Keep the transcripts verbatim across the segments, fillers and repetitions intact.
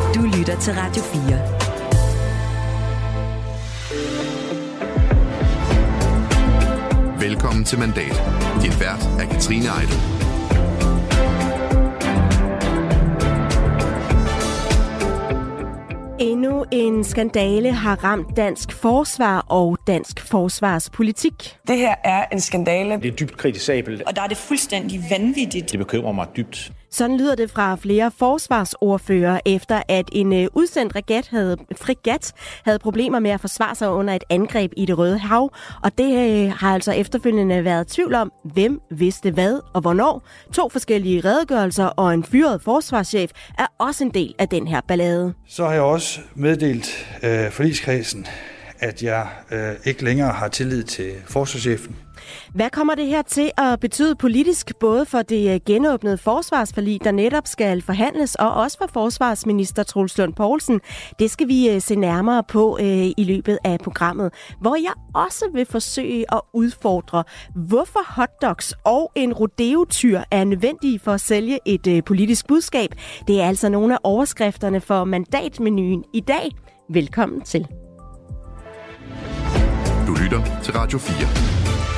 Du lytter til Radio fire. Velkommen til Mandat. Din vært er Katrine Ejdel. Endnu en skandale har ramt dansk forsvar og dansk forsvarspolitik. Det her er en skandale. Det er dybt kritisabelt. Og der er det fuldstændig vanvittigt. Det bekymrer mig dybt. Sådan lyder det fra flere forsvarsordfører, efter at en udsendt fregat havde, fregat havde problemer med at forsvare sig under et angreb i Det Røde Hav. Og det øh, har altså efterfølgende været tvivl om, hvem vidste hvad og hvornår. To forskellige redegørelser og en fyret forsvarschef er også en del af den her ballade. Så har jeg også meddelt øh, forligskredsen, at jeg øh, ikke længere har tillid til forsvarschefen. Hvad kommer det her til at betyde politisk, både for det genåbnede forsvarsforlig, der netop skal forhandles, og også for forsvarsminister Troels Lund Poulsen? Det skal vi se nærmere på øh, i løbet af programmet, hvor jeg også vil forsøge at udfordre, hvorfor hotdogs og en rodeo-tyr er nødvendige for at sælge et øh, politisk budskab. Det er altså nogle af overskrifterne for mandatmenuen i dag. Velkommen til. Du lytter til Radio fire.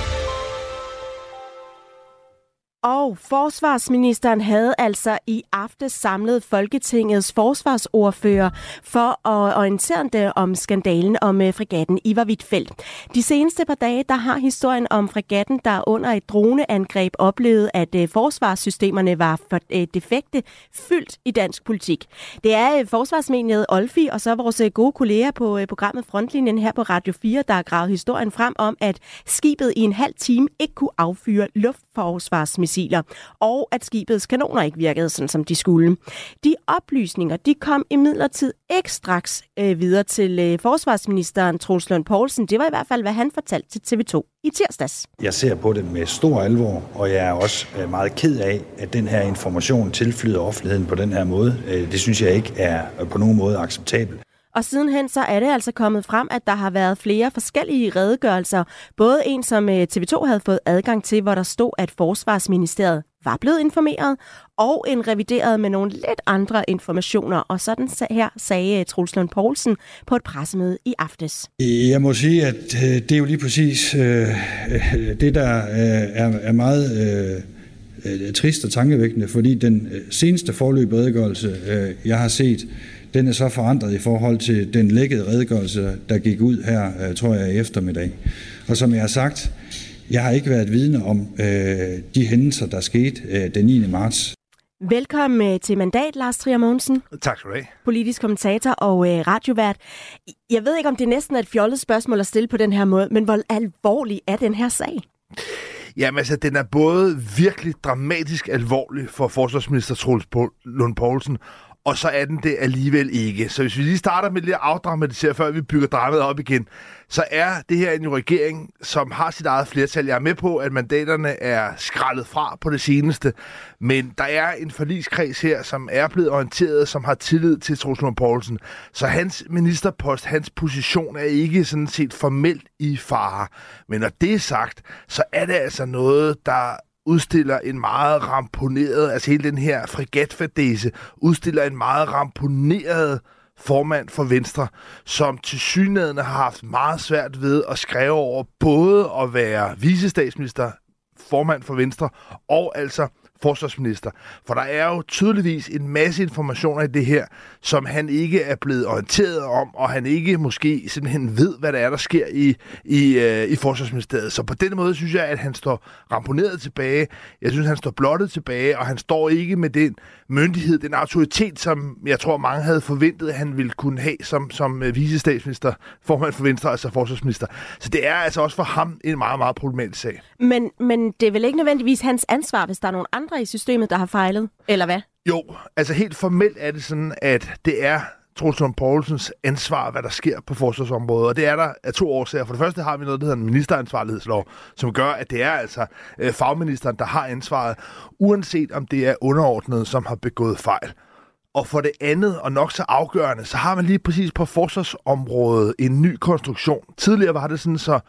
Og forsvarsministeren havde altså i aftes samlet Folketingets forsvarsordfører for at orientere dem om skandalen om fregatten Ivar Huitfeldt. De seneste par dage, der har historien om fregatten, der under et droneangreb oplevede, at forsvarssystemerne var for defekte, fyldt i dansk politik. Det er forsvarsmediet Olfi og så vores gode kolleger på programmet Frontlinjen her på Radio fire, der har gravet historien frem om, at skibet i en halv time ikke kunne affyre luftforsvarsmissiler, og at skibets kanoner ikke virkede, sådan som de skulle. De oplysninger, de kom imidlertid ikke straks øh, videre til øh, forsvarsministeren Troels Lund Poulsen. Det var i hvert fald, hvad han fortalte til T V to i tirsdags. Jeg ser på det med stor alvor, og jeg er også øh, meget ked af, at den her information tilflyder offentligheden på den her måde. Øh, det synes jeg ikke er på nogen måde acceptabelt. Og sidenhen så er det altså kommet frem, at der har været flere forskellige redegørelser. Både en, som T V to havde fået adgang til, hvor der stod, at Forsvarsministeriet var blevet informeret, og en revideret med nogle lidt andre informationer. Og sådan her sagde Troels Lund Poulsen på et pressemøde i aftes. Jeg må sige, at det er jo lige præcis øh, det, der er, er meget øh, trist og tankevækkende, fordi den seneste foreløbige redegørelse, øh, jeg har set, den er så forandret i forhold til den lækkede redegørelse, der gik ud her, tror jeg, i eftermiddag. Og som jeg har sagt, jeg har ikke været vidne om øh, de hændelser, der skete øh, den niende marts. Velkommen til Mandat, Lars Trier Mogensen. Tak skal du have. Politisk kommentator og øh, radiovært. Jeg ved ikke, om det næsten er et fjollet spørgsmål at stille på den her måde, men hvor alvorlig er den her sag? Jamen altså, den er både virkelig dramatisk alvorlig for forsvarsminister Troels Lund Poulsen, og så er den det alligevel ikke. Så hvis vi lige starter med lidt at afdramatisere, før vi bygger dramaet op igen, så er det her en regering, som har sit eget flertal. Jeg er med på, at mandaterne er skrællet fra på det seneste, men der er en forligskreds her, som er blevet orienteret, som har tillid til Troels Lund Poulsen. Så hans ministerpost, hans position er ikke sådan set formelt i fare. Men når det er sagt, så er det altså noget, der udstiller en meget ramponeret, altså hele den her fregatfadese, udstiller en meget ramponeret formand for Venstre, som tilsyneladende har haft meget svært ved at skrive over både at være vicestatsminister, formand for Venstre, og altså forsvarsminister. For der er jo tydeligvis en masse informationer i det her, som han ikke er blevet orienteret om, og han ikke måske simpelthen ved, hvad der er, der sker i, i, øh, i forsvarsministeriet. Så på den måde synes jeg, at han står ramponeret tilbage. Jeg synes, han står blottet tilbage, og han står ikke med den myndighed, den autoritet, som jeg tror, mange havde forventet, at han ville kunne have som, som vicestatsminister, formand for Venstre, altså forsvarsminister. Så det er altså også for ham en meget, meget problematisk sag. Men, men det er vel ikke nødvendigvis hans ansvar, hvis der er nogen andre i systemet, der har fejlet, eller hvad? Jo, altså helt formelt er det sådan, at det er Troels Lund Poulsens ansvar, hvad der sker på forsvarsområdet. Og det er der af to årsager. For det første har vi noget, der hedder en ministeransvarlighedslov, som gør, at det er altså øh, fagministeren, der har ansvaret, uanset om det er underordnet, som har begået fejl. Og for det andet, og nok så afgørende, så har man lige præcis på forsvarsområdet en ny konstruktion. Tidligere var det sådan, så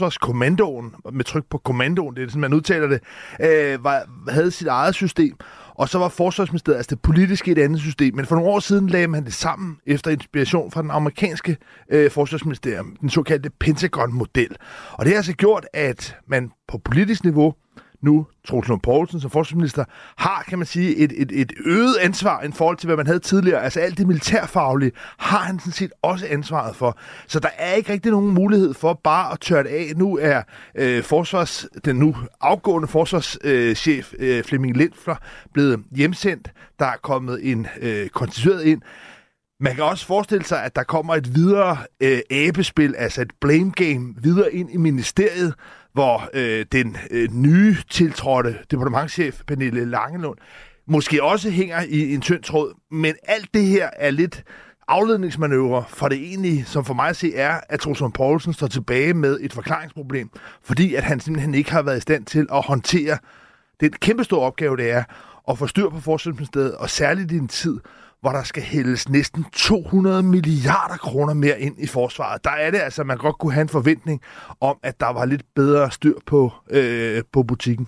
forsvarskommandoen, med tryk på kommandoen, det er sådan, man udtaler det, øh, var, havde sit eget system. og så var Forsvarsministeriet, altså det politiske, et andet system. Men for nogle år siden lagde man det sammen efter inspiration fra den amerikanske øh, forsvarsministerium, den såkaldte Pentagon-model. Og det har altså gjort, at man på politisk niveau nu, Troels Lund Poulsen som forsvarsminister, har, kan man sige, et, et, et øget ansvar i forhold til, hvad man havde tidligere. Altså alt det militærfaglige har han sådan set også ansvaret for. Så der er ikke rigtig nogen mulighed for bare at tørre det af. Nu er øh, forsvars, den nu afgående forsvarschef øh, Flemming Lindfler blevet hjemsendt. Der er kommet en øh, konstitueret ind. Man kan også forestille sig, at der kommer et videre øh, abespil, altså et blame game, videre ind i ministeriet, hvor øh, den øh, nye tiltrådte departementschef Pernille Langelund måske også hænger i en tynd tråd. Men alt det her er lidt afledningsmanøvre for det egentlige, som for mig at se er, at Troels Lund Poulsen står tilbage med et forklaringsproblem, fordi at han simpelthen ikke har været i stand til at håndtere den kæmpestore opgave, det er at få styr på Forsvarsministeriet, og særligt i en tid, hvor der skal hældes næsten to hundrede milliarder kroner mere ind i forsvaret. Der er det altså, at man godt kunne have en forventning om, at der var lidt bedre styr på, øh, på butikken.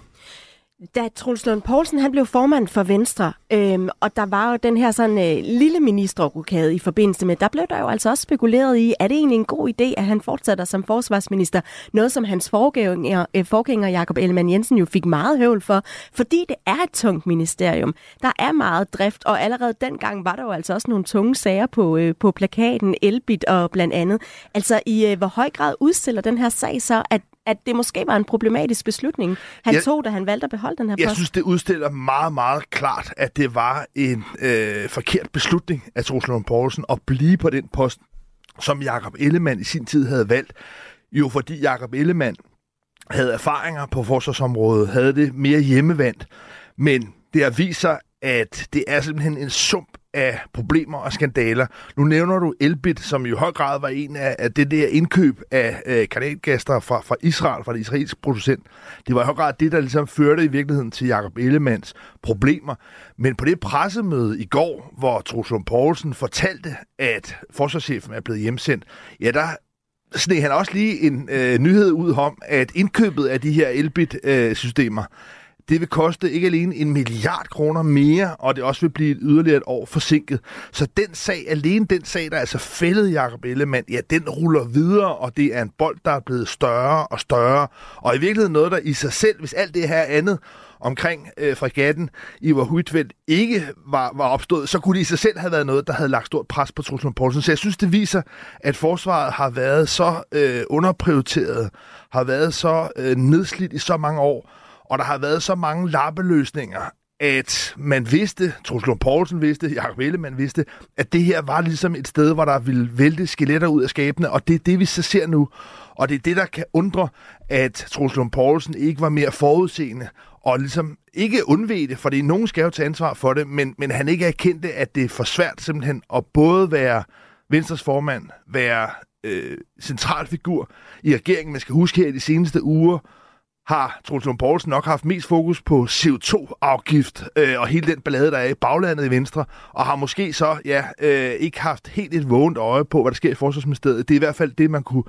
Da Troels Lund Poulsen han blev formand for Venstre, øhm, og der var jo den her sådan øh, lille ministerrokade i forbindelse med, der blev der jo altså også spekuleret i, er det egentlig en god idé, at han fortsætter som forsvarsminister? Noget, som hans forgænger, øh, forgænger Jakob Ellemann-Jensen jo fik meget høvl for, fordi det er et tungt ministerium. Der er meget drift, og allerede dengang var der jo altså også nogle tunge sager på, øh, på plakaten, Elbit og blandt andet. Altså i øh, hvor høj grad udstiller den her sag så, at at det måske var en problematisk beslutning, han jeg, tog, da han valgte at beholde den her post? Jeg synes, det udstiller meget, meget klart, at det var en øh, forkert beslutning af Troels Lund Poulsen at blive på den post, som Jakob Ellemann i sin tid havde valgt. Jo, fordi Jakob Ellemann havde erfaringer på forsvarsområdet, havde det mere hjemmevandt, men det har vist sig, at det er simpelthen en sump af problemer og skandaler. Nu nævner du Elbit, som i høj grad var en af, af det der indkøb af øh, kanalgaster fra, fra Israel, fra det israelske producent. Det var i høj grad det, der ligesom førte i virkeligheden til Jakob Ellemanns problemer. Men på det pressemøde i går, hvor Troels Lund Poulsen fortalte, at forsvarschefen er blevet hjemsendt, ja, der sneg han også lige en øh, nyhed ud om, at indkøbet af de her Elbit-systemer, øh, det vil koste ikke alene en milliard kroner mere, og det også vil blive yderligere et år forsinket. Så den sag, alene den sag, der altså fældede Jakob Ellemann, ja, den ruller videre, og det er en bold, der er blevet større og større. Og i virkeligheden noget, der i sig selv, hvis alt det her andet omkring øh, fregatten Ivar Huitfeldt ikke var, var opstået, så kunne det i sig selv have været noget, der havde lagt stort pres på Troels Lund Poulsen. Så jeg synes, det viser, at forsvaret har været så øh, underprioriteret, har været så øh, nedslidt i så mange år, og der har været så mange lappeløsninger, at man vidste, Troels Lund Poulsen vidste, Jakob Ellemann vidste, at det her var ligesom et sted, hvor der ville vælte skeletter ud af skabene, og det er det, vi så ser nu. Og det er det, der kan undre, at Troels Lund Poulsen ikke var mere forudseende, og ligesom ikke undvede det, fordi nogen skal jo tage ansvar for det, men, men han ikke erkendte, at det er for svært simpelthen at både være Venstres formand, være øh, centralfigur i regeringen. Man skal huske her i de seneste uger, har Troels Lund Poulsen nok haft mest fokus på C O to afgift øh, og hele den ballade, der er i baglandet i Venstre, og har måske så ja, øh, ikke haft helt et vågent øje på, hvad der sker i Forsvarsministeriet. Det er i hvert fald det, man kunne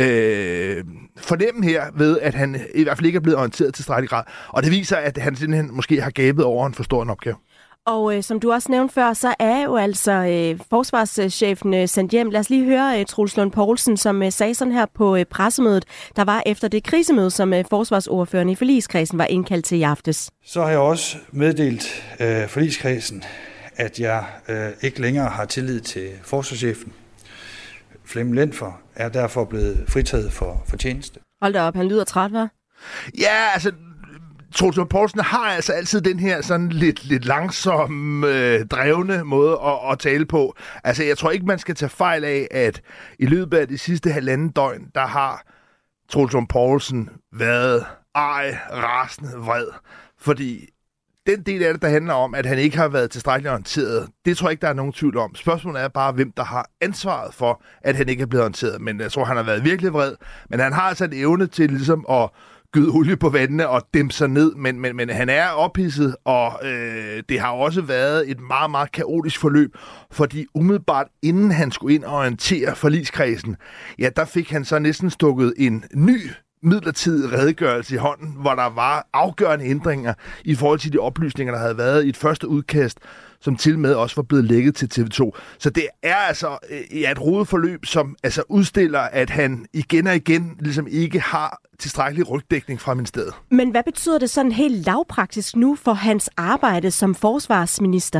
øh, fornemme her ved, at han i hvert fald ikke er blevet orienteret til tilstrækkelig grad. Og det viser, at han simpelthen måske har gabet over en for stor en opgave. Og øh, som du også nævnte før, så er jo altså øh, forsvarschefen øh, sendt hjem. Lad os lige høre øh, Troels Lund Poulsen, som øh, sagde sådan her på øh, pressemødet, der var efter det krisemøde, som øh, forsvarsordføreren i forligskredsen var indkaldt til i aftes. Så har jeg også meddelt øh, forligskredsen, at jeg øh, ikke længere har tillid til forsvarschefen. Flemming Lindfler er derfor blevet fritaget for, for tjeneste. Hold da op, han lyder træt, hva'? Ja, altså Troels Lund Poulsen har altså altid den her sådan lidt, lidt langsom, øh, drevne måde at, at tale på. Altså, jeg tror ikke, man skal tage fejl af, at i løbet af de sidste halvanden døgn, der har Troels Lund Poulsen været ej, rasende, vred. Fordi den del af det, der handler om, at han ikke har været tilstrækkeligt orienteret, det tror jeg ikke, der er nogen tvivl om. Spørgsmålet er bare, hvem der har ansvaret for, at han ikke er blevet orienteret. Men jeg tror, han har været virkelig vred. Men han har altså en evne til ligesom at gyde olie på vandene og dæmpe sig ned, men, men, men han er ophidset, og øh, det har også været et meget, meget kaotisk forløb, fordi umiddelbart inden han skulle ind og orientere forligskredsen, ja, der fik han så næsten stukket en ny midlertidig redegørelse i hånden, hvor der var afgørende ændringer i forhold til de oplysninger, der havde været i et første udkast, som til med også var blevet lækket til T V to. Så det er altså ja, et rodeforløb, som altså udstiller, at han igen og igen ligesom ikke har tilstrækkelig rygdækning fra ministeriet. Men hvad betyder det sådan helt lavpraktisk nu for hans arbejde som forsvarsminister?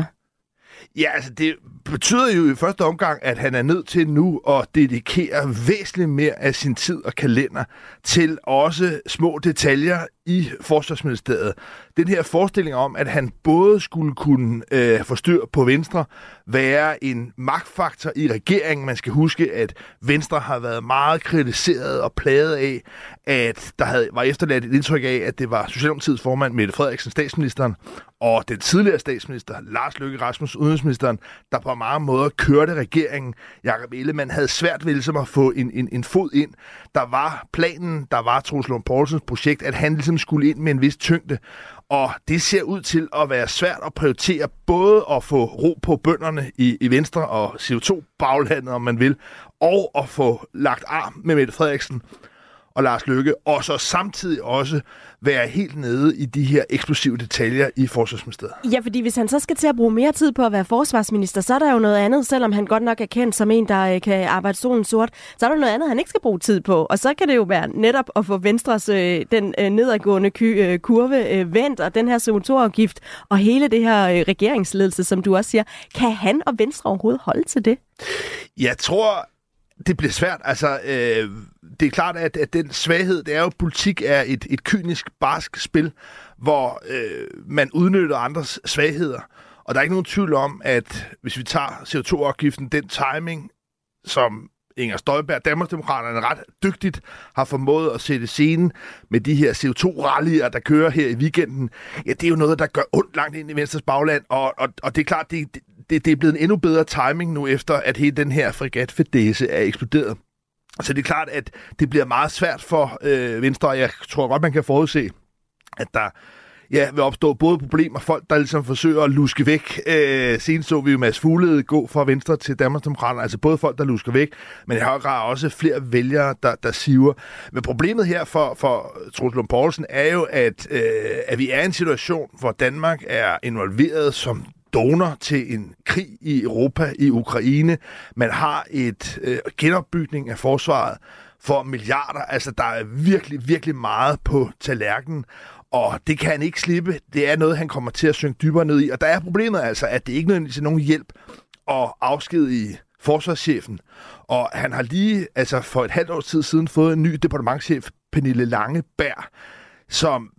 Ja, altså det betyder jo i første omgang, at han er nødt til nu at dedikere væsentligt mere af sin tid og kalender til også små detaljer i Forsvarsministeriet. Den her forestilling om, at han både skulle kunne øh, få styr på Venstre, være en magtfaktor i regeringen. Man skal huske, at Venstre har været meget kritiseret og plaget af, at der havde, var efterladt et indtryk af, at det var Socialdemokratiets formand Mette Frederiksen, statsministeren, og den tidligere statsminister, Lars Løkke Rasmussen, udenrigsministeren, der på mange måder kørte regeringen. Jakob Ellemann havde svært ved ligesom at få en, en, en fod ind. Der var planen, der var Troels Lund Poulsens projekt, at han ligesom skulle ind med en vis tyngde. Og det ser ud til at være svært at prioritere både at få ro på bønderne i, i Venstre og C O to-baglandet, om man vil, og at få lagt arm med Mette Frederiksen og Lars Løkke, og så samtidig også være helt nede i de her eksplosive detaljer i Forsvarsministeriet. Ja, fordi hvis han så skal til at bruge mere tid på at være forsvarsminister, så er der jo noget andet, selvom han godt nok er kendt som en, der kan arbejde solen sort, så er der noget andet, han ikke skal bruge tid på. Og så kan det jo være netop at få Venstres øh, den øh, nedadgående ky, øh, kurve øh, vendt, og den her C O to-afgift, og hele det her øh, regeringsledelse, som du også siger. Kan han og Venstre overhovedet holde til det? Jeg tror, det bliver svært. Altså, øh, det er klart, at, at den svaghed, det er jo, politik er et, et kynisk, barsk spil, hvor øh, man udnytter andres svagheder. Og der er ikke nogen tvivl om, at hvis vi tager C O to-afgiften, den timing, som Inger Støjberg, Danmarksdemokraterne ret dygtigt har formået at sætte scenen med de her C O to-rallyer, der kører her i weekenden, ja, det er jo noget, der gør ondt langt ind i Venstres bagland, og, og, og det er klart, det, det, det er blevet en endnu bedre timing nu, efter at hele den her fregatfadæse er eksploderet. Så det er klart, at det bliver meget svært for øh, Venstre, og jeg tror godt, man kan forudse, at der ja, vil opstå både problemer, folk, der ligesom forsøger at luske væk. Øh, senest så vi jo Mads Fuglede gå fra Venstre til Danmarksdemokraterne, altså både folk, der lusker væk, men i høj grad også flere vælgere, der, der siver. Men problemet her for, for Troels Lund Poulsen er jo, at, øh, at vi er i en situation, hvor Danmark er involveret som donor til en krig i Europa, i Ukraine. Man har et øh, genopbygning af forsvaret for milliarder. Altså, der er virkelig, virkelig meget på tallerkenen. Og det kan han ikke slippe. Det er noget, han kommer til at synke dybere ned i. Og der er problemet altså, at det ikke nødvendigvis er nogen hjælp at afskedige forsvarschefen. Og han har lige altså for et halvt års tid siden fået en ny departementschef, Pernille Langeberg, som,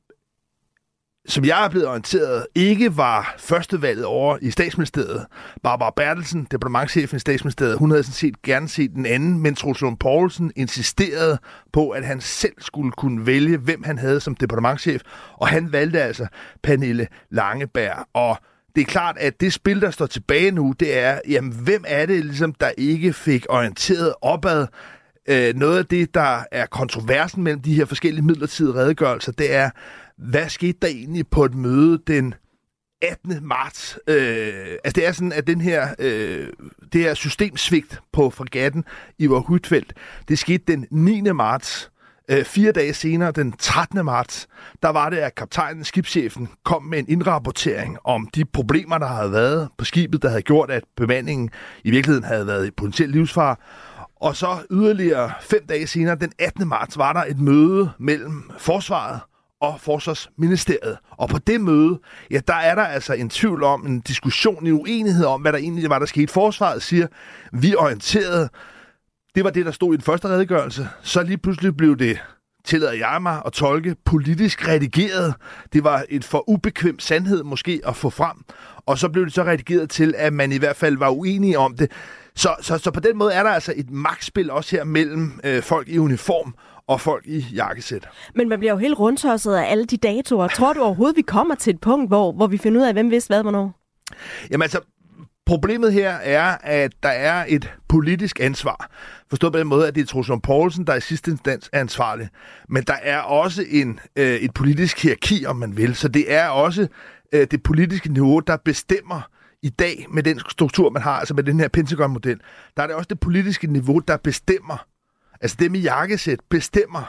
som jeg er blevet orienteret, ikke var førstevalget over i Statsministeriet. Barbara Bertelsen, departementschefen i Statsministeriet, hun havde sådan set gerne set den anden, men Troels Lund Poulsen insisterede på, at han selv skulle kunne vælge, hvem han havde som departementschef, og han valgte altså Pernille Langeberg. Og det er klart, at det spil, der står tilbage nu, det er, jamen, hvem er det, ligesom, der ikke fik orienteret opad? Øh, noget af det, der er kontroversen mellem de her forskellige midlertidige redegørelser, det er, hvad skete der egentlig på et møde den attende marts? Øh, altså det er sådan, at den her, øh, det her systemsvigt på fregatten Ivar Huitfeldt, det skete den niende marts. Øh, fire dage senere, den trettende marts, der var det, at kaptajnen, skibschefen, kom med en indrapportering om de problemer, der havde været på skibet, der havde gjort, at bemandingen i virkeligheden havde været i potentiel livsfare. Og så yderligere fem dage senere, den attende marts, var der et møde mellem forsvaret og Forsvarsministeriet. Og på det møde, ja, der er der altså en tvivl om, en diskussion, en uenighed om, hvad der egentlig var, der skete. Forsvaret siger, vi orienterede. Det var det, der stod i den første redegørelse. Så lige pludselig blev det, tillader jeg mig at tolke, politisk redigeret. Det var et for ubekvem sandhed måske at få frem. Og så blev det så redigeret til, at man i hvert fald var uenige om det. Så, så, så på den måde er der altså et magtspil også her mellem øh, folk i uniform og folk i jakkesæt. Men man bliver jo helt rundtosset af alle de datoer. Tror du overhovedet, vi kommer til et punkt, hvor, hvor vi finder ud af, hvem vidste hvad hvornår? Jamen altså, problemet her er, at der er et politisk ansvar. Forstået på den måde, at det er Troels Lund Poulsen, der i sidste instans er ansvarlig. Men der er også en, øh, et politisk hierarki, om man vil. Så det er også øh, det politiske niveau, der bestemmer i dag med den struktur, man har, altså med den her Pentagon-model. Der er det også det politiske niveau, der bestemmer, altså dem i jakkesæt bestemmer,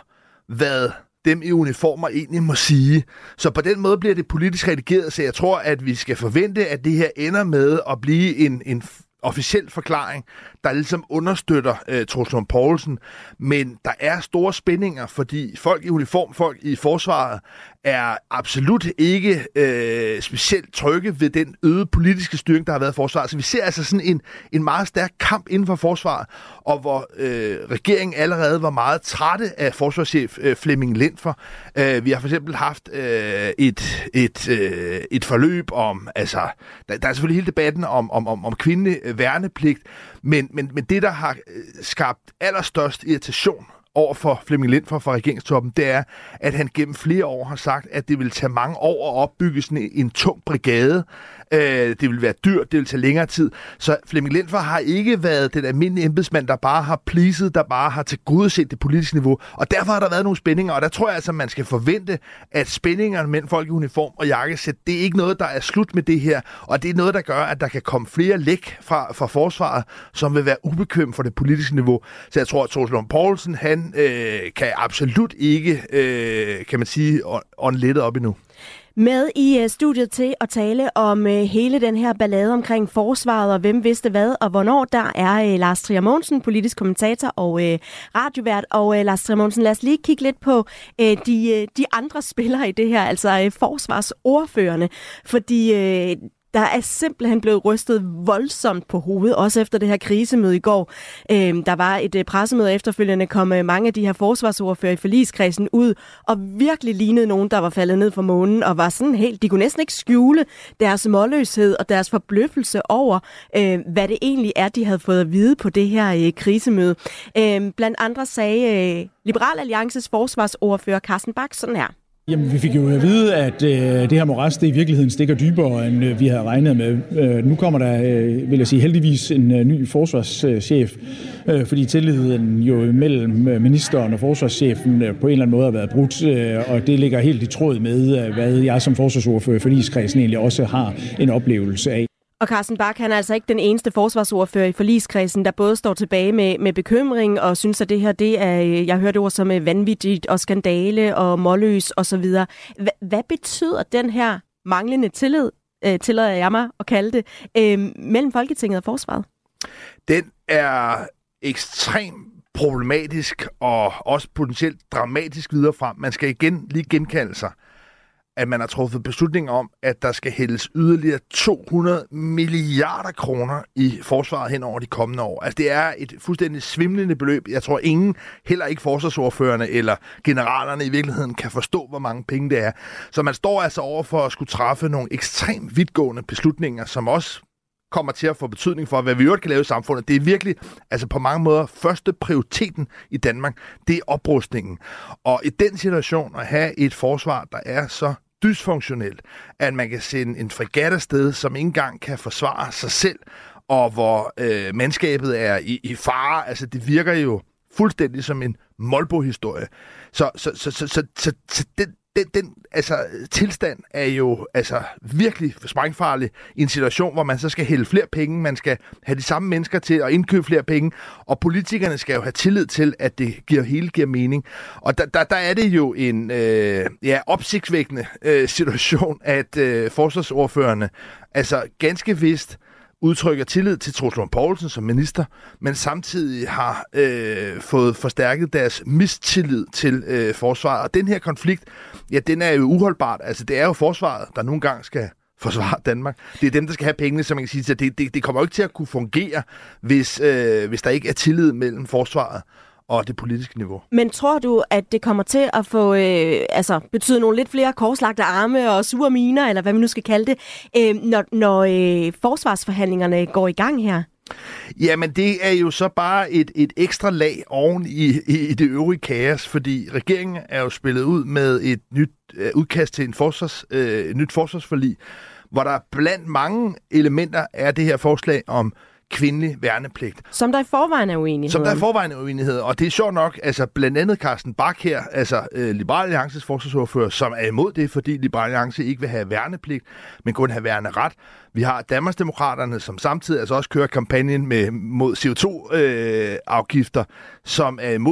hvad dem i uniformer egentlig må sige. Så på den måde bliver det politisk redigeret, så jeg tror, at vi skal forvente, at det her ender med at blive en, en officiel forklaring, der ligesom understøtter øh, Troels Lund Poulsen. Men der er store spændinger, fordi folk i uniform, folk i forsvaret, er absolut ikke øh, specielt trygge ved den øgede politiske styring, der har været i forsvaret. Så vi ser altså sådan en, en meget stærk kamp inden for forsvaret, og hvor øh, regeringen allerede var meget trætte af forsvarschef øh, Flemming Lindfer. Øh, vi har for eksempel haft øh, et, et, øh, et forløb om, altså, der, der er selvfølgelig hele debatten om, om, om, om kvindelig værnepligt, men, men, men det, der har skabt allerstørst irritation over for Flemming Lindfer fra regeringstoppen, det er, at han gennem flere år har sagt, at det vil tage mange år at opbygge sådan en, en tung brigade. Øh, det vil være dyrt, det vil tage længere tid. Så Flemming Lindfer har ikke været den almindelige embedsmand, der bare har pleaset, der bare har tilgodeset det politiske niveau. Og derfor har der været nogle spændinger, og der tror jeg altså, man skal forvente, at spændingerne mellem folk i uniform og jakkesæt, det er ikke noget, der er slut med det her, og det er noget, der gør, at der kan komme flere læk fra, fra forsvaret, som vil være ubekvemt for det politiske niveau. Så jeg tror, at Troels Lund Poulsen, han øh, kan absolut ikke, øh, kan man sige, ånde op endnu. Med i uh, studiet til at tale om uh, hele den her ballade omkring forsvaret og hvem vidste hvad og hvornår, der er uh, Lars Trier Mogensen, politisk kommentator og uh, radiovært. Og uh, Lars Trier Mogensen, lad os lige kigge lidt på uh, de, uh, de andre spillere i det her, altså uh, forsvarsordførerne, fordi uh, der er simpelthen blevet rystet voldsomt på hovedet, også efter det her krisemøde i går. Øhm, der var et øh, pressemøde efterfølgende, kom øh, mange af de her forsvarsordfører i forligskredsen ud, og virkelig lignede nogen, der var faldet ned fra månen, og var sådan helt, de kunne næsten ikke skjule deres målløshed og deres forbløffelse over, øh, hvad det egentlig er, de havde fået at vide på det her øh, krisemøde. Øh, blandt andre sagde øh, Liberal Alliances forsvarsordfører Carsten Bach sådan her. Jamen, vi fik jo at vide, at øh, det her moras, det i virkeligheden stikker dybere, end øh, vi havde regnet med. Øh, nu kommer der, øh, vil jeg sige, heldigvis en øh, ny forsvarschef, øh, fordi tilliden jo mellem ministeren og forsvarschefen øh, på en eller anden måde har været brudt, øh, og det ligger helt i tråd med, øh, hvad jeg som forsvarsordfører i forligskredsen egentlig også har en oplevelse af. Og Carsten Bach, han er altså ikke den eneste forsvarsordfører i forligskredsen, der både står tilbage med, med bekymring og synes, at det her, det er, jeg hørte ord som vanvittigt og skandale og målløs osv. H- hvad betyder den her manglende tillid, øh, tillader jeg mig at kalde det, øh, mellem Folketinget og forsvaret? Den er ekstremt problematisk og også potentielt dramatisk videre frem. Man skal igen lige genkalde sig, at man har truffet beslutning om, at der skal hældes yderligere to hundrede milliarder kroner i forsvaret hen over de kommende år. Altså det er et fuldstændig svimlende beløb. Jeg tror ingen, heller ikke forsvarsordførerne eller generalerne i virkeligheden, kan forstå, hvor mange penge det er. Så man står altså over for at skulle træffe nogle ekstremt vidtgående beslutninger, som også kommer til at få betydning for, hvad vi øvrigt kan lave i samfundet. Det er virkelig, altså på mange måder, første prioriteten i Danmark, det er oprustningen. Og i den situation at have et forsvar, der er så dysfunktionelt, at man kan sende en fregat afsted, som ikke engang kan forsvare sig selv, og hvor øh, mandskabet er i, i fare. Altså det virker jo fuldstændig som en Molbo-historie. Så, så, så, så, så, så, så den, den, den altså, tilstand er jo altså, virkelig sprængfarlig i en situation, hvor man så skal hælde flere penge, man skal have de samme mennesker til at indkøbe flere penge, og politikerne skal jo have tillid til, at det giver, hele giver mening. Og der, der, der er det jo en øh, ja, opsigtsvækkende øh, situation, at øh, forsvarsordførerne altså ganske vist udtrykker tillid til Troels Lund Poulsen som minister, men samtidig har øh, fået forstærket deres mistillid til øh, forsvaret. Og den her konflikt, ja, den er jo uholdbart. Altså, det er jo forsvaret, der nogle gange skal forsvare Danmark. Det er dem, der skal have pengene, som man kan sige. Så det, det, det kommer jo ikke til at kunne fungere, hvis, øh, hvis der ikke er tillid mellem forsvaret og det politiske niveau. Men tror du, at det kommer til at få øh, altså betyde nogle lidt flere korslagte arme og sure miner, eller hvad man nu skal kalde det, øh, når, når øh, forsvarsforhandlingerne går i gang her? Jamen, det er jo så bare et, et ekstra lag oven i, i, i det øvrige kaos, fordi regeringen er jo spillet ud med et nyt øh, udkast til en forsvars, øh, et nyt forsvarsforlig, hvor der blandt mange elementer er det her forslag om kvindelig værnepligt. Som der i forvejen er uenighed. Som der i forvejen er uenighed. Og det er sjovt nok, altså blandt andet Carsten Bach her, altså øh, Liberal Alliances forsvarsordfører, som er imod det, fordi Liberal Alliance ikke vil have værnepligt, men kun have værneret. Vi har Danmarksdemokraterne, som samtidig altså også kører kampagnen med, mod C O to afgifter, øh, som er imod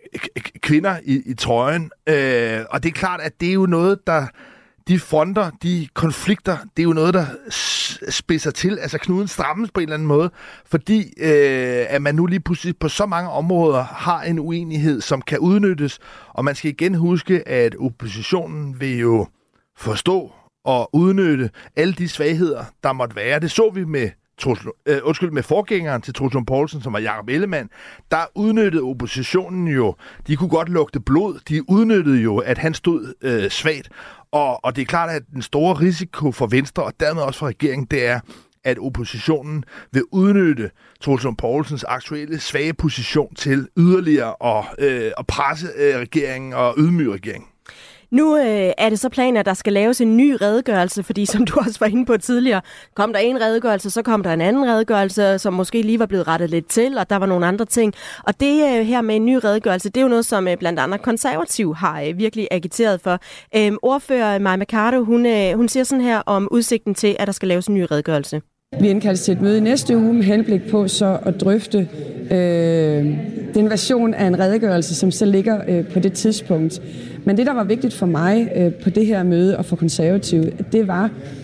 kvinder i, i trøjen. Øh, og det er klart, at det er jo noget, der... De fronter, de konflikter, det er jo noget, der spidser til, altså knuden strammes på en eller anden måde, fordi øh, at man nu lige pludselig på så mange områder har en uenighed, som kan udnyttes, og man skal igen huske, at oppositionen vil jo forstå og udnytte alle de svagheder, der måtte være. Det så vi med Troels, øh, undskyld, med forgængeren til Troels Lund Poulsen, som var Jakob Ellemann. Der udnyttede oppositionen jo, de kunne godt lugte blod, de udnyttede jo, at han stod øh, svagt. Og, og det er klart, at den store risiko for Venstre, og dermed også for regeringen, det er, at oppositionen vil udnytte Troels Lund Poulsens aktuelle svage position til yderligere at, øh, at presse øh, regeringen og ydmyge regeringen. Nu øh, er det så planen, at der skal laves en ny redegørelse, fordi som du også var inde på tidligere, kom der en redegørelse, så kom der en anden redegørelse, som måske lige var blevet rettet lidt til, og der var nogle andre ting. Og det øh, her med en ny redegørelse, det er jo noget, som øh, blandt andet Konservativ har øh, virkelig agiteret for. Øh, ordfører Mai Mercado, hun, øh, hun siger sådan her om udsigten til, at der skal laves en ny redegørelse. Vi indkaldes til et møde i næste uge med henblik på så at drøfte øh, den version af en redegørelse, som så ligger øh, på det tidspunkt. Men det, der var vigtigt for mig øh, på det her møde og for Konservative, det var,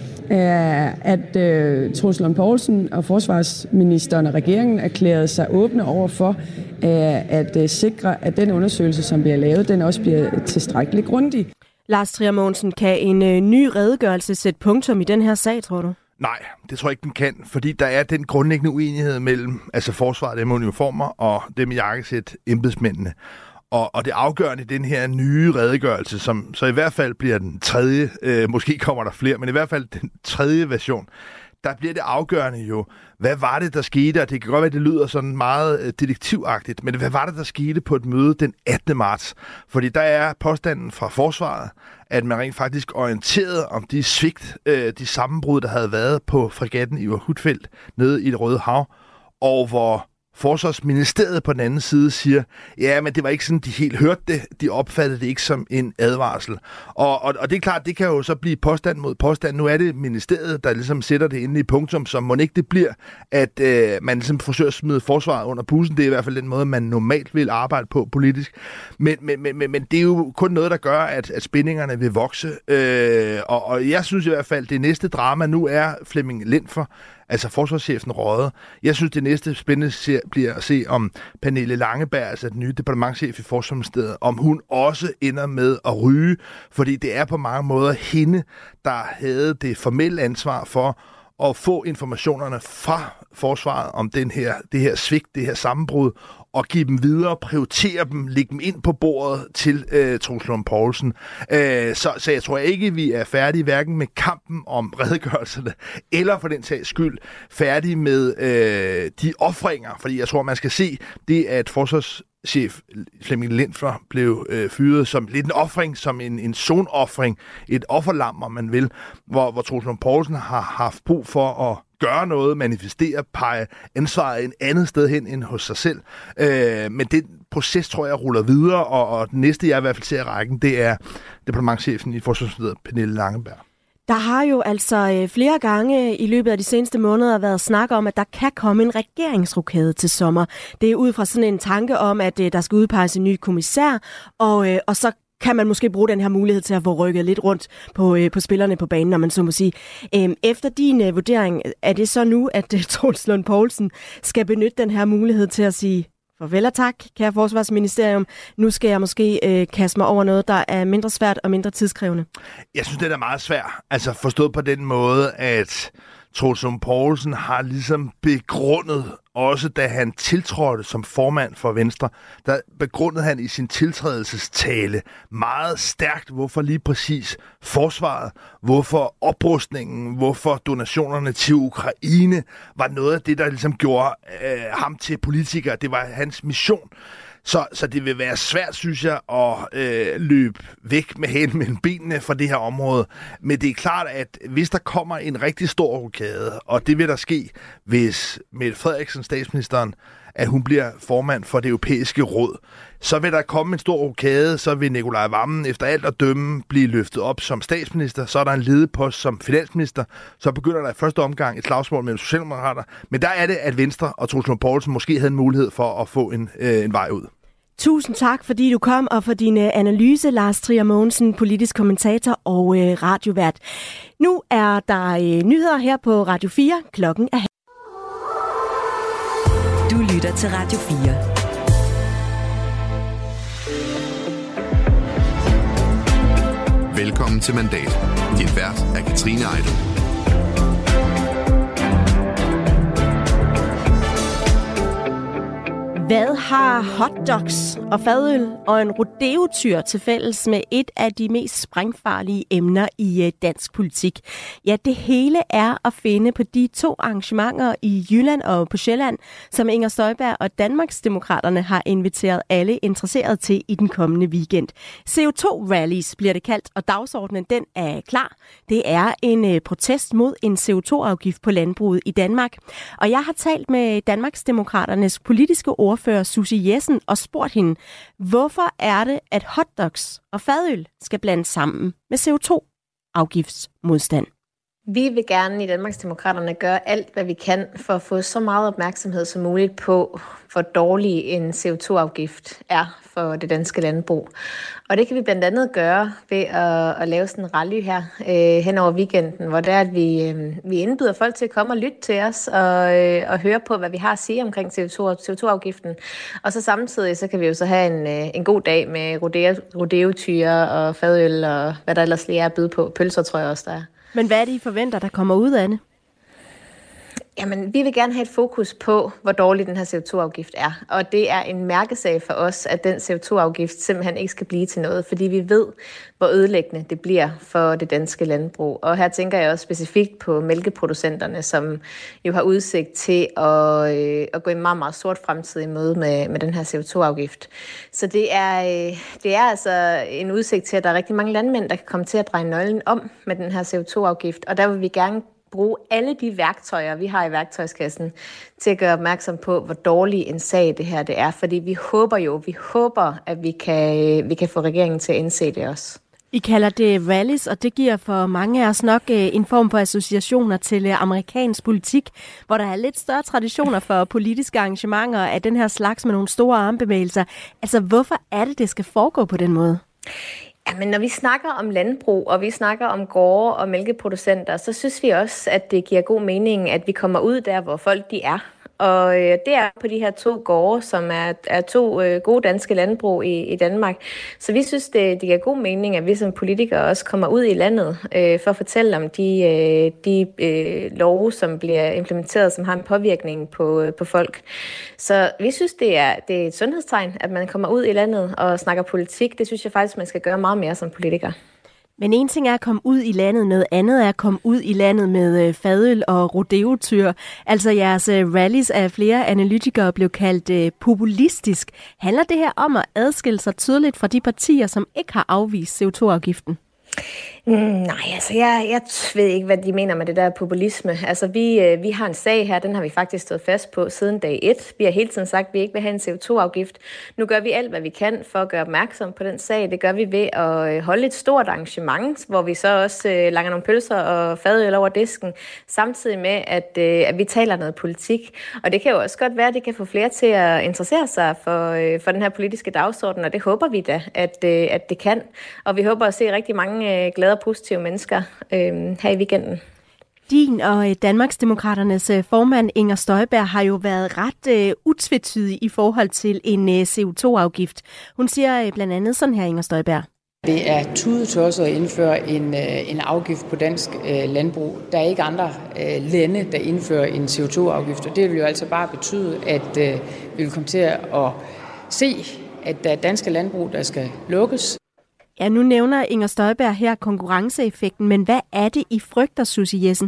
øh, at øh, Troels Lund Poulsen og forsvarsministeren og regeringen erklærede sig åbne over for øh, at øh, sikre, at den undersøgelse, som bliver lavet, den også bliver tilstrækkeligt grundig. Lars Trier Mogensen, kan en øh, ny redegørelse sætte punktum i den her sag, tror du? Nej, det tror jeg ikke, den kan, fordi der er den grundlæggende uenighed mellem altså forsvaret, dem uniformer, og dem i jakkesæt, embedsmændene. Og, og det afgørende i den her nye redegørelse, som så i hvert fald bliver den tredje, øh, måske kommer der flere, men i hvert fald den tredje version, der bliver det afgørende jo, hvad var det, der skete, og det kan godt være, det lyder sådan meget øh, detektivagtigt, men hvad var det, der skete på et møde den attende marts? Fordi der er påstanden fra forsvaret, at man rent faktisk orienterede om de svigt, øh, de sammenbrud, der havde været på fregatten Iver Huitfeldt nede i Det Røde Hav, og hvor Forsvarsministeriet på den anden side siger, ja, men det var ikke sådan, de helt hørte det. De opfattede det ikke som en advarsel. Og, og, og det er klart, det kan jo så blive påstand mod påstand. Nu er det ministeriet, der ligesom sætter det inde i punktum, som må ikke det bliver, at øh, man ligesom forsøger at smide forsvaret under bussen. Det er i hvert fald den måde, man normalt vil arbejde på politisk. Men, men, men, men det er jo kun noget, der gør, at, at spændingerne vil vokse. Øh, og, og jeg synes i hvert fald, det næste drama nu er Flemming Lindfer, altså forsvarschefen røget. Jeg synes, det næste spændende bliver at se, om Pernille Langeberg, altså den nye departementschef i Forsvarsministeriet, om hun også ender med at ryge, fordi det er på mange måder hende, der havde det formelle ansvar for at få informationerne fra forsvaret om den her, det her svigt, det her sammenbrud, og give dem videre, prioritere dem, lægge dem ind på bordet til øh, Troels Lund Poulsen. Øh, så, så jeg tror ikke, vi er færdige hverken med kampen om redegørelserne, eller for den sags skyld færdige med øh, de ofringer, fordi jeg tror, man skal se det, at forsvarschef Flemming Lindfer blev øh, fyret som lidt en offring, som en, en zonoffring, et offerlam, om man vil, hvor, hvor Troels Lund Poulsen har haft brug for at gøre noget, manifestere, pege ansvaret en andet sted hen end hos sig selv. Øh, men den proces, tror jeg, ruller videre, og, og den næste, jeg i hvert fald ser i rækken, det er departementschefen i Forsvarsministeriet, Pernille Langeberg. Der har jo altså flere gange i løbet af de seneste måneder været snak om, at der kan komme en regeringsrokade til sommer. Det er ud fra sådan en tanke om, at der skal udpeges en ny kommissær, og, og så kan man måske bruge den her mulighed til at få rykket lidt rundt på, på spillerne på banen, når man så må sige. Efter din vurdering, er det så nu, at Troels Lund Poulsen skal benytte den her mulighed til at sige farvel og tak, kære Forsvarsministerium. Nu skal jeg måske øh, kaste mig over noget, der er mindre svært og mindre tidskrævende. Jeg synes, det er meget svært. Altså forstået på den måde, at Troels Lund Poulsen har ligesom begrundet, også da han tiltrådte som formand for Venstre, der begrundede han i sin tiltrædelsestale meget stærkt, hvorfor lige præcis forsvaret, hvorfor oprustningen, hvorfor donationerne til Ukraine var noget af det, der ligesom gjorde øh, ham til politiker. Det var hans mission. Så, så det vil være svært, synes jeg, at øh, løbe væk med hælen mellem benene fra det her område. Men det er klart, at hvis der kommer en rigtig stor rokade, og det vil der ske, hvis Mette Frederiksen, statsministeren, at hun bliver formand for det europæiske råd, så vil der komme en stor rokade, så vil Nicolai Wammen efter alt at dømme blive løftet op som statsminister, så er der en ledig post som finansminister, så begynder der i første omgang et slagsmål mellem socialdemokrater, men der er det, at Venstre og Troels Lund Poulsen måske havde en mulighed for at få en, øh, en vej ud. Tusind tak, fordi du kom, og for din analyse, Lars Trier Mogensen, politisk kommentator og øh, radiovært. Nu er der øh, nyheder her på Radio fire. Klokken er... Du lytter til Radio fire. Velkommen til Mandat. Din vært er Katrine Ejdom. Hvad har hotdogs og fadøl og en rodeotyr til fælles med et af de mest sprængfarlige emner i dansk politik? Ja, det hele er at finde på de to arrangementer i Jylland og på Sjælland, som Inger Støjberg og Danmarksdemokraterne har inviteret alle interesserede til i den kommende weekend. C O to rallies bliver det kaldt, og dagsordenen den er klar. Det er en protest mod en C O to afgift på landbruget i Danmark. Og jeg har talt med Danmarksdemokraternes politiske ordfører, ordfører Susie Jessen og spurgt hende, hvorfor er det, at hotdogs og fadøl skal blandes sammen med C O to afgiftsmodstand? Vi vil gerne i Danmarksdemokraterne gøre alt, hvad vi kan for at få så meget opmærksomhed som muligt på, hvor dårlig en C O to afgift er for det danske landbrug. Og det kan vi blandt andet gøre ved at, at lave sådan en rally her øh, hen over weekenden, hvor det er, at vi, øh, vi indbyder folk til at komme og lytte til os og, øh, og høre på, hvad vi har at sige omkring C O to afgiften. Og så samtidig så kan vi jo så have en, øh, en god dag med rodeo, rodeotyre og fadøl og hvad der ellers lige er at byde på. Pølser tror jeg også, der er. Men hvad er det, I forventer, der kommer ud af det? Jamen, vi vil gerne have et fokus på, hvor dårlig den her C O to afgift er. Og det er en mærkesag for os, at den C O to afgift simpelthen ikke skal blive til noget, fordi vi ved, hvor ødelæggende det bliver for det danske landbrug. Og her tænker jeg også specifikt på mælkeproducenterne, som jo har udsigt til at, øh, at gå i meget, meget sort fremtid i møde med, med den her C O to afgift. Så det er, øh, det er altså en udsigt til, at der er rigtig mange landmænd, der kan komme til at dreje nøglen om med den her C O to afgift. Og der vil vi gerne bruge alle de værktøjer, vi har i værktøjskassen, til at gøre opmærksom på, hvor dårlig en sag det her det er. Fordi vi håber jo, vi håber, at vi kan, vi kan få regeringen til at indse det også. I kalder det rallies, og det giver for mange af os nok en form for associationer til amerikansk politik, hvor der er lidt større traditioner for politiske arrangementer af den her slags med nogle store armbevægelser. Altså, hvorfor er det, det skal foregå på den måde? Ja, men når vi snakker om landbrug, og vi snakker om gårde og mælkeproducenter, så synes vi også, at det giver god mening, at vi kommer ud der, hvor folk de er. Og øh, det er på de her to gårde, som er, er to øh, gode danske landbrug i, i Danmark. Så vi synes, det, det giver god mening, at vi som politikere også kommer ud i landet øh, for at fortælle om de, øh, de øh, love, som bliver implementeret, som har en påvirkning på, øh, på folk. Så vi synes, det er, det er et sundhedstegn, at man kommer ud i landet og snakker politik. Det synes jeg faktisk, man skal gøre meget mere som politiker. Men en ting er at komme ud i landet, noget andet er at komme ud i landet med fadøl og rodeotyr. Altså jeres rallies af flere analytikere blev kaldt populistisk. Handler det her om at adskille sig tydeligt fra de partier, som ikke har afvist C O to afgiften? Mm, nej, altså jeg, jeg ved ikke, hvad de mener med det der populisme. Altså vi, øh, vi har en sag her, den har vi faktisk stået fast på siden dag et. Vi har hele tiden sagt, at vi ikke vil have en C O to afgift. Nu gør vi alt, hvad vi kan for at gøre opmærksom på den sag. Det gør vi ved at holde et stort arrangement, hvor vi så også øh, langer nogle pølser og fadøl over disken, samtidig med, at, øh, at vi taler noget politik. Og det kan jo også godt være, at det kan få flere til at interessere sig for, øh, for den her politiske dagsorden, og det håber vi da, at, øh, at det kan. Og vi håber at se rigtig mange øh, glade og positive mennesker øh, her i weekenden. Din og Danmarksdemokraternes formand Inger Støjberg har jo været ret øh, utvetydig i forhold til en øh, C O to afgift. Hun siger øh, blandt andet sådan her, Inger Støjberg. Det er tudetosset at indføre en, øh, en afgift på dansk øh, landbrug. Der er ikke andre øh, lande, der indfører en C O to afgift, og det vil jo altså bare betyde, at øh, vi vil komme til at se, at der er danske landbrug, der skal lukkes. Ja, nu nævner Inger Støjberg her konkurrenceeffekten, men hvad er det, I frygter, Susie Jessen?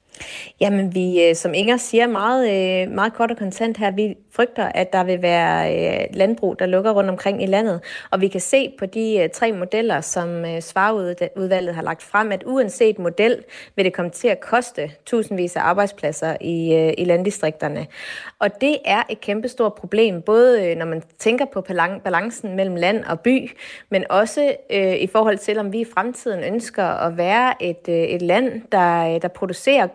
Jamen, vi, som Inger siger meget, meget kort og kontant her, vi frygter, at der vil være landbrug, der lukker rundt omkring i landet. Og vi kan se på de tre modeller, som Svarerudvalget har lagt frem, at uanset model vil det komme til at koste tusindvis af arbejdspladser i, i landdistrikterne. Og det er et kæmpestort problem, både når man tænker på balancen mellem land og by, men også øh, i forhold til, om vi i fremtiden ønsker at være et, et land, der, der producerer gode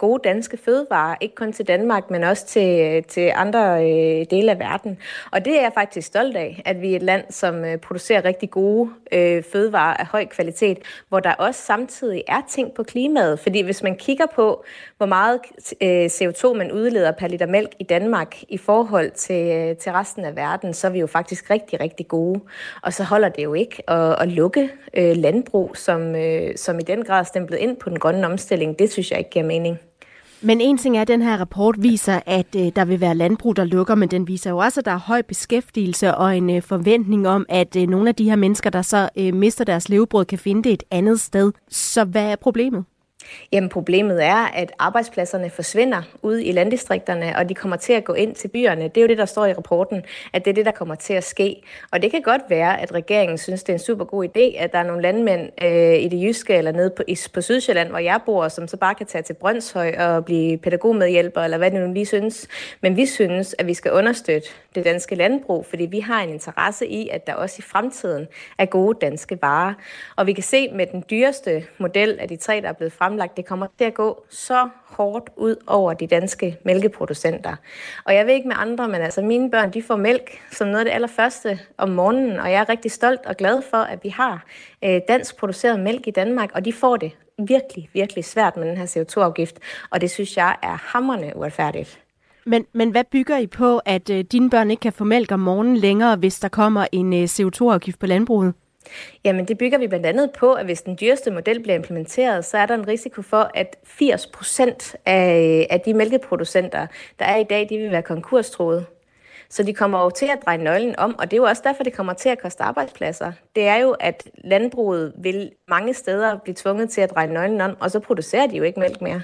gode danske fødevarer, ikke kun til Danmark, men også til, til andre øh, dele af verden. Og det er jeg faktisk stolt af, at vi er et land, som øh, producerer rigtig gode øh, fødevarer af høj kvalitet, hvor der også samtidig er ting på klimaet. Fordi hvis man kigger på, hvor meget øh, C O to man udleder per liter mælk i Danmark i forhold til, øh, til resten af verden, så er vi jo faktisk rigtig, rigtig gode. Og så holder det jo ikke at, at lukke øh, landbrug, som, øh, som i den grad er stemplet ind på den grønne omstilling. Det synes jeg ikke giver mening. Men en ting er, at den her rapport viser, at øh, der vil være landbrug, der lukker, men den viser jo også, at der er høj beskæftigelse og en øh, forventning om, at øh, nogle af de her mennesker, der så øh, mister deres levebrød, kan finde det et andet sted. Så hvad er problemet? Jamen problemet er, at arbejdspladserne forsvinder ude i landdistrikterne, og de kommer til at gå ind til byerne. Det er jo det, der står i rapporten, at det er det, der kommer til at ske. Og det kan godt være, at regeringen synes, det er en super god idé, at der er nogle landmænd øh, i det jyske eller nede på, i, på Sydsjælland, hvor jeg bor, som så bare kan tage til Brønshøj og blive pædagogmedhjælper, eller hvad det nu lige synes. Men vi synes, at vi skal understøtte det danske landbrug, fordi vi har en interesse i, at der også i fremtiden er gode danske varer. Og vi kan se med den dyreste model af de tre, der er blevet fremlagt, det kommer til at gå så hårdt ud over de danske mælkeproducenter. Og jeg ved ikke med andre, men altså mine børn, de får mælk som noget af det allerførste om morgenen, og jeg er rigtig stolt og glad for, at vi har øh, dansk produceret mælk i Danmark, og de får det virkelig, virkelig svært med den her C O to afgift, og det synes jeg er hamrende uretfærdigt. Men, men hvad bygger I på, at øh, dine børn ikke kan få mælk om morgenen længere, hvis der kommer en øh, C O to afgift på landbruget? Jamen det bygger vi blandt andet på, at hvis den dyreste model bliver implementeret, så er der en risiko for, at firs procent af, af de mælkeproducenter, der er i dag, de vil være konkurstruede. Så de kommer jo til at dreje nøglen om, og det er jo også derfor, det kommer til at koste arbejdspladser. Det er jo, at landbruget vil mange steder blive tvunget til at dreje nøglen om, og så producerer de jo ikke mælk mere.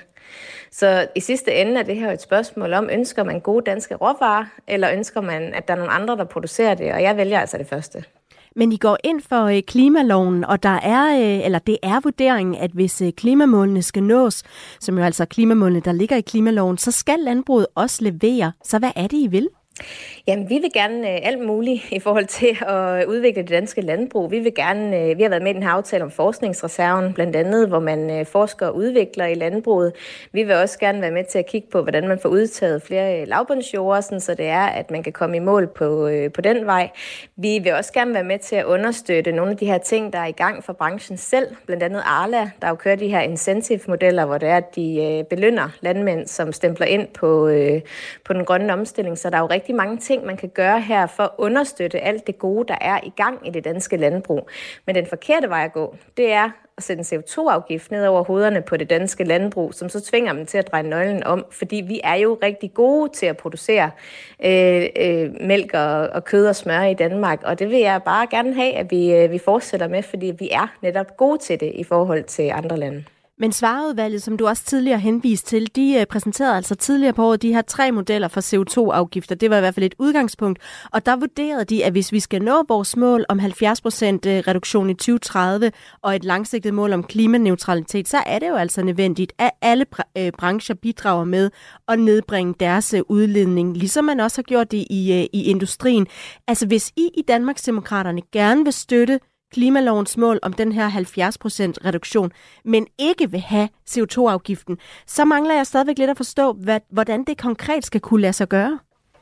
Så i sidste ende er det her et spørgsmål om, ønsker man gode danske råvarer, eller ønsker man, at der er nogle andre, der producerer det, og jeg vælger altså det første. Men I går ind for øh, klimaloven, og der er, øh, eller det er vurderingen, at hvis øh, klimamålene skal nås, som jo altså er klimamålene, der ligger i klimaloven, så skal landbruget også levere. Så hvad er det, I vil? Jamen, vi vil gerne øh, alt muligt i forhold til at udvikle det danske landbrug. Vi vil gerne, øh, vi har været med i den her aftale om forskningsreserven, blandt andet, hvor man øh, forsker og udvikler i landbruget. Vi vil også gerne være med til at kigge på, hvordan man får udtaget flere lavbundsjorder, sådan, så det er, at man kan komme i mål på, øh, på den vej. Vi vil også gerne være med til at understøtte nogle af de her ting, der er i gang for branchen selv, blandt andet Arla, der jo kører de her incentive-modeller, hvor det er, at de øh, belønner landmænd, som stempler ind på, øh, på den grønne omstilling. Så der er jo rigtig mange ting, man kan gøre her for at understøtte alt det gode, der er i gang i det danske landbrug. Men den forkerte vej at gå, det er at sætte en C O to afgift ned over hovederne på det danske landbrug, som så tvinger dem til at dreje nøglen om, fordi vi er jo rigtig gode til at producere øh, øh, mælk og, og kød og smør i Danmark, og det vil jeg bare gerne have, at vi, øh, vi fortsætter med, fordi vi er netop gode til det i forhold til andre lande. Men Svarerudvalget, som du også tidligere henviste til, de præsenterede altså tidligere på året de her tre modeller for C O to afgifter. Det var i hvert fald et udgangspunkt. Og der vurderede de, at hvis vi skal nå vores mål om halvfjerds procent reduktion i tyve tredive og et langsigtet mål om klimaneutralitet, så er det jo altså nødvendigt, at alle brancher bidrager med at nedbringe deres udledning, ligesom man også har gjort det i, i industrien. Altså hvis I i Danmarksdemokraterne gerne vil støtte klimalovens mål om den her halvfjerds procent reduktion, men ikke vil have C O to afgiften, så mangler jeg stadigvæk lidt at forstå, hvad, hvordan det konkret skal kunne lade sig gøre.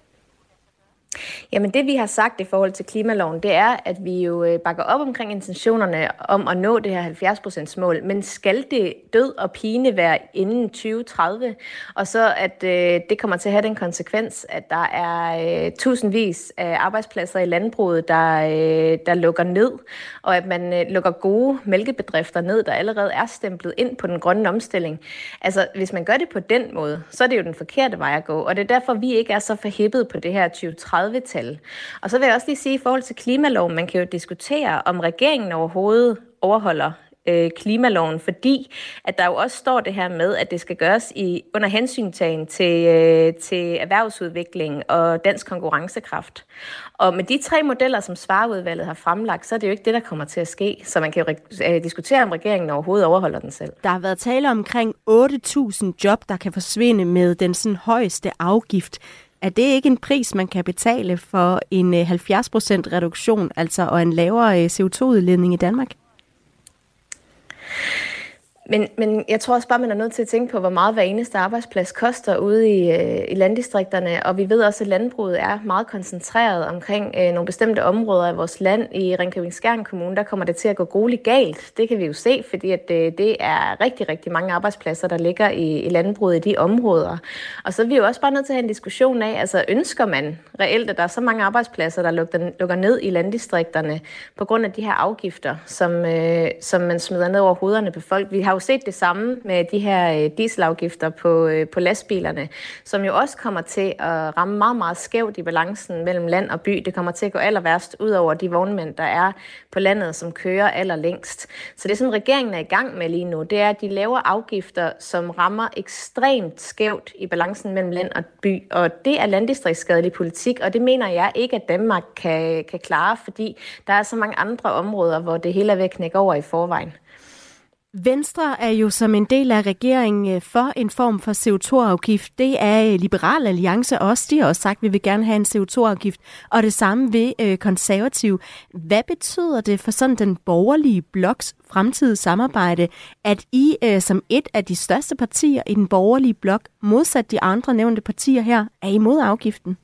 Jamen det vi har sagt i forhold til klimaloven, det er, at vi jo bakker op omkring intentionerne om at nå det her halvfjerds procent mål, men skal det død og pine være inden tyve tredive, og så at øh, det kommer til at have den konsekvens, at der er øh, tusindvis af arbejdspladser i landbruget, der, øh, der lukker ned, og at man øh, lukker gode mælkebedrifter ned, der allerede er stemplet ind på den grønne omstilling. Altså hvis man gør det på den måde, så er det jo den forkerte vej at gå, og det er derfor, vi ikke er så forhippet på det her tyve tredive tal. Og så vil jeg også lige sige, i forhold til klimaloven, man kan jo diskutere, om regeringen overhovedet overholder øh, klimaloven, fordi at der jo også står det her med, at det skal gøres i under hensyntagen til, øh, til erhvervsudvikling og dansk konkurrencekraft. Og med de tre modeller, som Svarerudvalget har fremlagt, så er det jo ikke det, der kommer til at ske. Så man kan jo øh, diskutere, om regeringen overhovedet overholder den selv. Der har været tale omkring otte tusind job, der kan forsvinde med den sådan højeste afgift. Er det ikke en pris, man kan betale for en halvfjerds procent reduktion, altså og en lavere C O to udledning i Danmark? Men, men jeg tror også bare, man er nødt til at tænke på, hvor meget hver eneste arbejdsplads koster ude i, øh, i landdistrikterne. Og vi ved også, at landbruget er meget koncentreret omkring øh, nogle bestemte områder af vores land. I Ringkøbing-Skjern Kommune, der kommer det til at gå grueligt galt. Det kan vi jo se, fordi at, øh, det er rigtig, rigtig mange arbejdspladser, der ligger i, i landbruget i de områder. Og så er vi jo også bare nødt til at have en diskussion af, altså ønsker man reelt, at der er så mange arbejdspladser, der lukker, lukker ned i landdistrikterne på grund af de her afgifter, som, øh, som man smider ned over hovederne på folk. Vi har jo set det samme med de her dieselafgifter på, på lastbilerne, som jo også kommer til at ramme meget, meget skævt i balancen mellem land og by. Det kommer til at gå aller værst ud over de vognmænd, der er på landet, som kører allerlængst. Så det, som regeringen er i gang med lige nu, det er, at de laver afgifter, som rammer ekstremt skævt i balancen mellem land og by. Og det er landdistriktsskadelig politik, og det mener jeg ikke, at Danmark kan, kan klare, fordi der er så mange andre områder, hvor det hele er ved at knække over i forvejen. Venstre er jo som en del af regeringen for en form for C O to afgift. Det er Liberal Alliance også. De har også sagt, at vi vil gerne have en C O to afgift. Og det samme ved øh, konservative. Hvad betyder det for sådan den borgerlige bloks fremtidige samarbejde, at I øh, som et af de største partier i den borgerlige blok, modsat de andre nævnte partier her, er imod afgiften?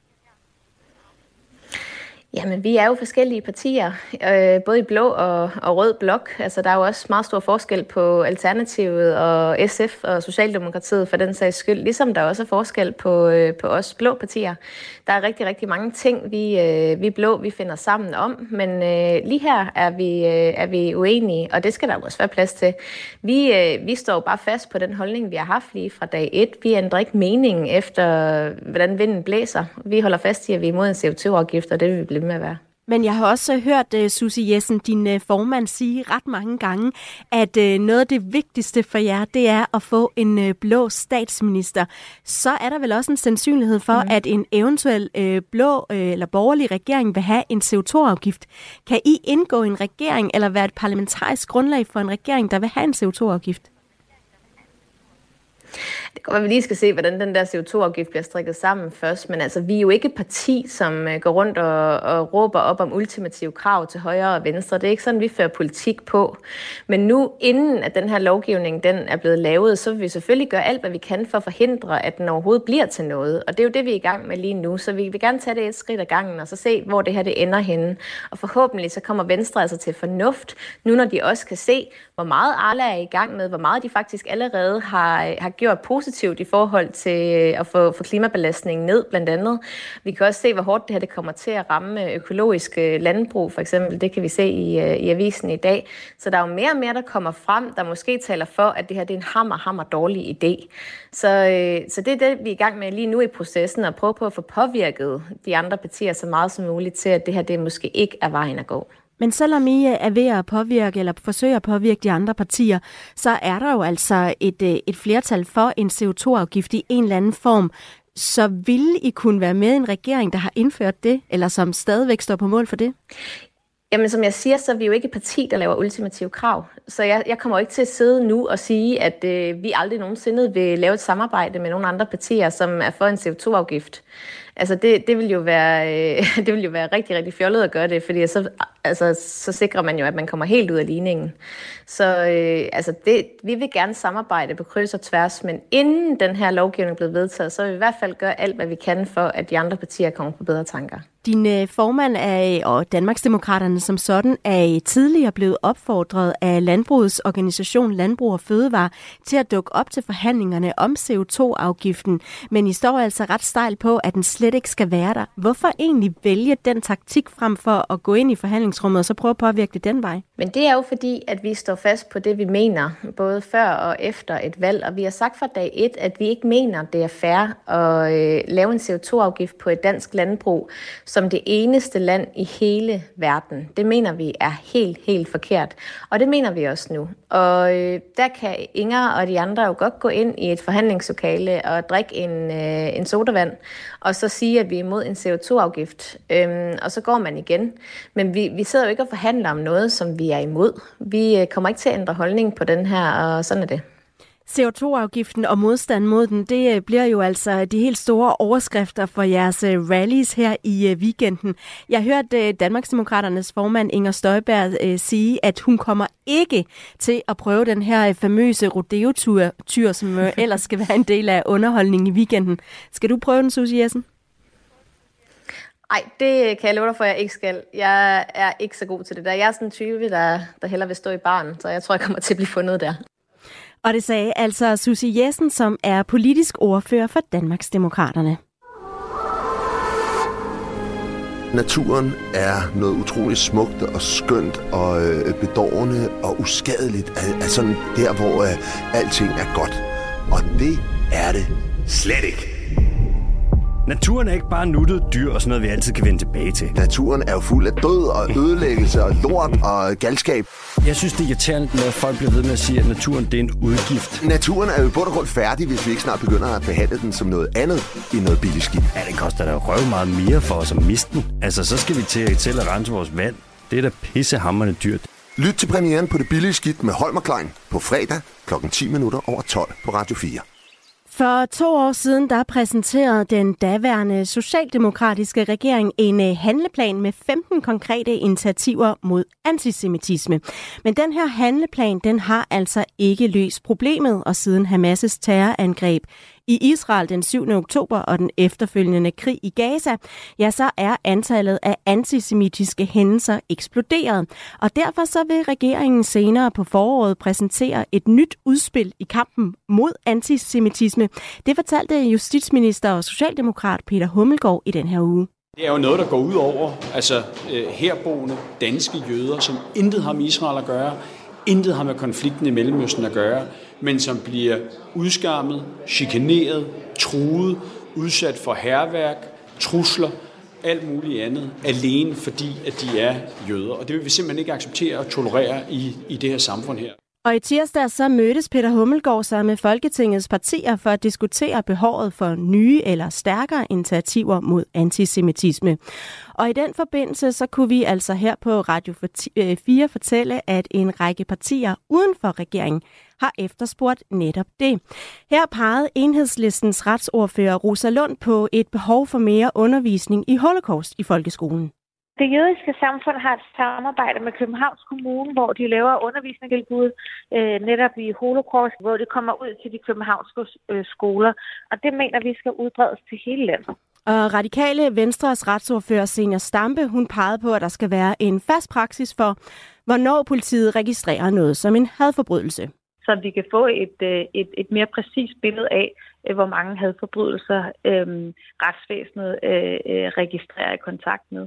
Jamen, vi er jo forskellige partier, øh, både i blå og, og rød blok. Altså, der er jo også meget stor forskel på Alternativet og S F og Socialdemokratiet for den sags skyld, ligesom der også er forskel på, øh, på os blå partier. Der er rigtig, rigtig mange ting, vi, øh, vi blå vi finder sammen om, men øh, lige her er vi, øh, er vi uenige, og det skal der også være plads til. Vi, øh, vi står bare fast på den holdning, vi har haft lige fra dag et. Vi ændrer ikke meningen efter, hvordan vinden blæser. Vi holder fast i, at vi er imod en C O to afgift, og det vil vi blive med at være. Men jeg har også hørt, uh, Susie Jessen, din uh, formand, sige ret mange gange, at uh, noget af det vigtigste for jer, det er at få en uh, blå statsminister. Så er der vel også en sandsynlighed for, mm. at en eventuel uh, blå uh, eller borgerlig regering vil have en C O to afgift. Kan I indgå i en regering eller være et parlamentarisk grundlag for en regering, der vil have en C O to afgift? Det går, at vi lige skal se, hvordan den der C O to afgift bliver strikket sammen først, men altså, vi er jo ikke et parti, som går rundt og, og råber op om ultimative krav til højre og venstre. Det er ikke sådan, vi fører politik på. Men nu, inden at den her lovgivning den er blevet lavet, så vil vi selvfølgelig gøre alt, hvad vi kan for at forhindre, at den overhovedet bliver til noget. Og det er jo det, vi er i gang med lige nu. Så vi vil gerne tage det et skridt ad gangen, og så se, hvor det her det ender henne. Og forhåbentlig så kommer Venstre altså til fornuft, nu når de også kan se, hvor meget Arla er i gang med, hvor meget de faktisk allerede har, har gjort positivt i forhold til at få, få klimabelastningen ned, blandt andet. Vi kan også se, hvor hårdt det her det kommer til at ramme økologisk landbrug, for eksempel. Det kan vi se i, i avisen i dag. Så der er jo mere og mere, der kommer frem, der måske taler for, at det her det er en hammer, hammer dårlig idé. Så, så det er det, vi er i gang med lige nu i processen, og prøve på at få påvirket de andre partier så meget som muligt til, at det her det måske ikke er vejen at gå. Men selvom I er ved at påvirke eller forsøger at påvirke de andre partier, så er der jo altså et, et flertal for en C O to afgift i en eller anden form. Så ville I kunne være med i en regering, der har indført det, eller som stadigvæk står på mål for det? Jamen, som jeg siger, så er vi jo ikke et parti, der laver ultimative krav. Så jeg, jeg kommer ikke til at sidde nu og sige, at øh, vi aldrig nogensinde vil lave et samarbejde med nogle andre partier, som er for en C O to afgift. Altså, det, det, vil jo være, øh, det vil jo være rigtig, rigtig fjollet at gøre det, fordi så, altså, så sikrer man jo, at man kommer helt ud af ligningen. Så øh, altså det, vi vil gerne samarbejde på kryds og tværs, men inden den her lovgivning er blevet vedtaget, så vil vi i hvert fald gøre alt, hvad vi kan for, at de andre partier kommer på bedre tanker. Din øh, formand er, og Danmarksdemokraterne som sådan er tidligere blevet opfordret af landbrugets organisation Landbrug og Fødevare til at dukke op til forhandlingerne om C O to afgiften. Men I står altså ret stejlt på, at den slet ikke skal være der. Hvorfor egentlig vælge den taktik frem for at gå ind i forhandlingsrummet og så prøve at påvirke det den vej? Men det er jo fordi, at vi står fast på det, vi mener, både før og efter et valg. Og vi har sagt fra dag et, at vi ikke mener, det er fair at øh, lave en C O to afgift på et dansk landbrug som det eneste land i hele verden. Det mener vi er helt, helt forkert. Og det mener vi også nu. Og øh, der kan Inger og de andre jo godt gå ind i et forhandlingslokale og drikke en, øh, en sodavand, og så sige, at vi er imod en C O to afgift. Øhm, og så går man igen. Men vi, vi sidder jo ikke og forhandler om noget, som vi er imod. Vi øh, kommer ikke til at ændre holdning på den her, og sådan er det. C O to afgiften og modstand mod den, det bliver jo altså de helt store overskrifter for jeres rallies her i weekenden. Jeg hørte Danmarksdemokraternes formand Inger Støjberg sige, at hun kommer ikke til at prøve den her famøse rodeo-tur, som ellers skal være en del af underholdningen i weekenden. Skal du prøve den, Susie Jessen? Nej, det kan jeg love dig for, at jeg ikke skal. Jeg er ikke så god til det der. Jeg er sådan en type, der, der hellere vil stå i baren, så jeg tror, jeg kommer til at blive fundet der. Og det sagde altså Susie Jessen, som er politisk ordfører for Danmarksdemokraterne. Naturen er noget utroligt smukt og skønt og øh, bedårende og uskadeligt. Er, er sådan der, hvor øh, alting er godt. Og det er det slet ikke. Naturen er ikke bare nuttet dyr og sådan noget, vi altid kan vende tilbage til. Naturen er jo fuld af død og ødelæggelse og lort og galskab. Jeg synes, det er irriterende, når folk bliver ved med at sige, at naturen det er en udgift. Naturen er jo i bund og grund færdig, hvis vi ikke snart begynder at behandle den som noget andet end noget billigt skidt. Ja, det koster da røv meget mere for os at miste den. Altså, så skal vi til, til at rense vores vand. Det er da pissehamrende dyrt. Lyt til premieren på Det Billige Skidt med Holm og Klein på fredag klokken ti minutter over tolv på Radio fire. For to år siden, der præsenterede den daværende socialdemokratiske regering en handleplan med femten konkrete initiativer mod antisemitisme. Men den her handleplan, den har altså ikke løst problemet, og siden Hamas' terrorangreb i Israel den syvende oktober og den efterfølgende krig i Gaza, ja, så er antallet af antisemitiske hændelser eksploderet. Og derfor så vil regeringen senere på foråret præsentere et nyt udspil i kampen mod antisemitisme. Det fortalte justitsminister og socialdemokrat Peter Hummelgaard i den her uge. Det er jo noget, der går ud over altså, øh, herboende danske jøder, som intet har med Israel at gøre, intet har med konflikten i Mellemøsten at gøre, men som bliver udskammet, chikaneret, truet, udsat for hærværk, trusler, alt muligt andet, alene fordi, at de er jøder. Og det vil vi simpelthen ikke acceptere og tolerere i, i det her samfund her. Og i tirsdag så mødtes Peter Hummelgaard sammen med Folketingets partier for at diskutere behovet for nye eller stærkere initiativer mod antisemitisme. Og i den forbindelse så kunne vi altså her på Radio fire fortælle, at en række partier uden for regeringen har efterspurgt netop det. Her pegede Enhedslistens retsordfører Rosa Lund på et behov for mere undervisning i holocaust i folkeskolen. Det jødiske samfund har et samarbejde med Københavns Kommune, hvor de laver undervisningstilbud øh, netop i holocaust, hvor det kommer ud til de københavnske øh, skoler. Og det mener vi skal udbredes til hele landet. Og Radikale Venstres retsordfører Senior Stampe, hun pegede på, at der skal være en fast praksis for, hvornår politiet registrerer noget som en hadforbrydelse. Så vi kan få et, et, et mere præcist billede af, hvor mange hadforbrydelser øh, retsvæsenet øh, registrerer i kontakt med.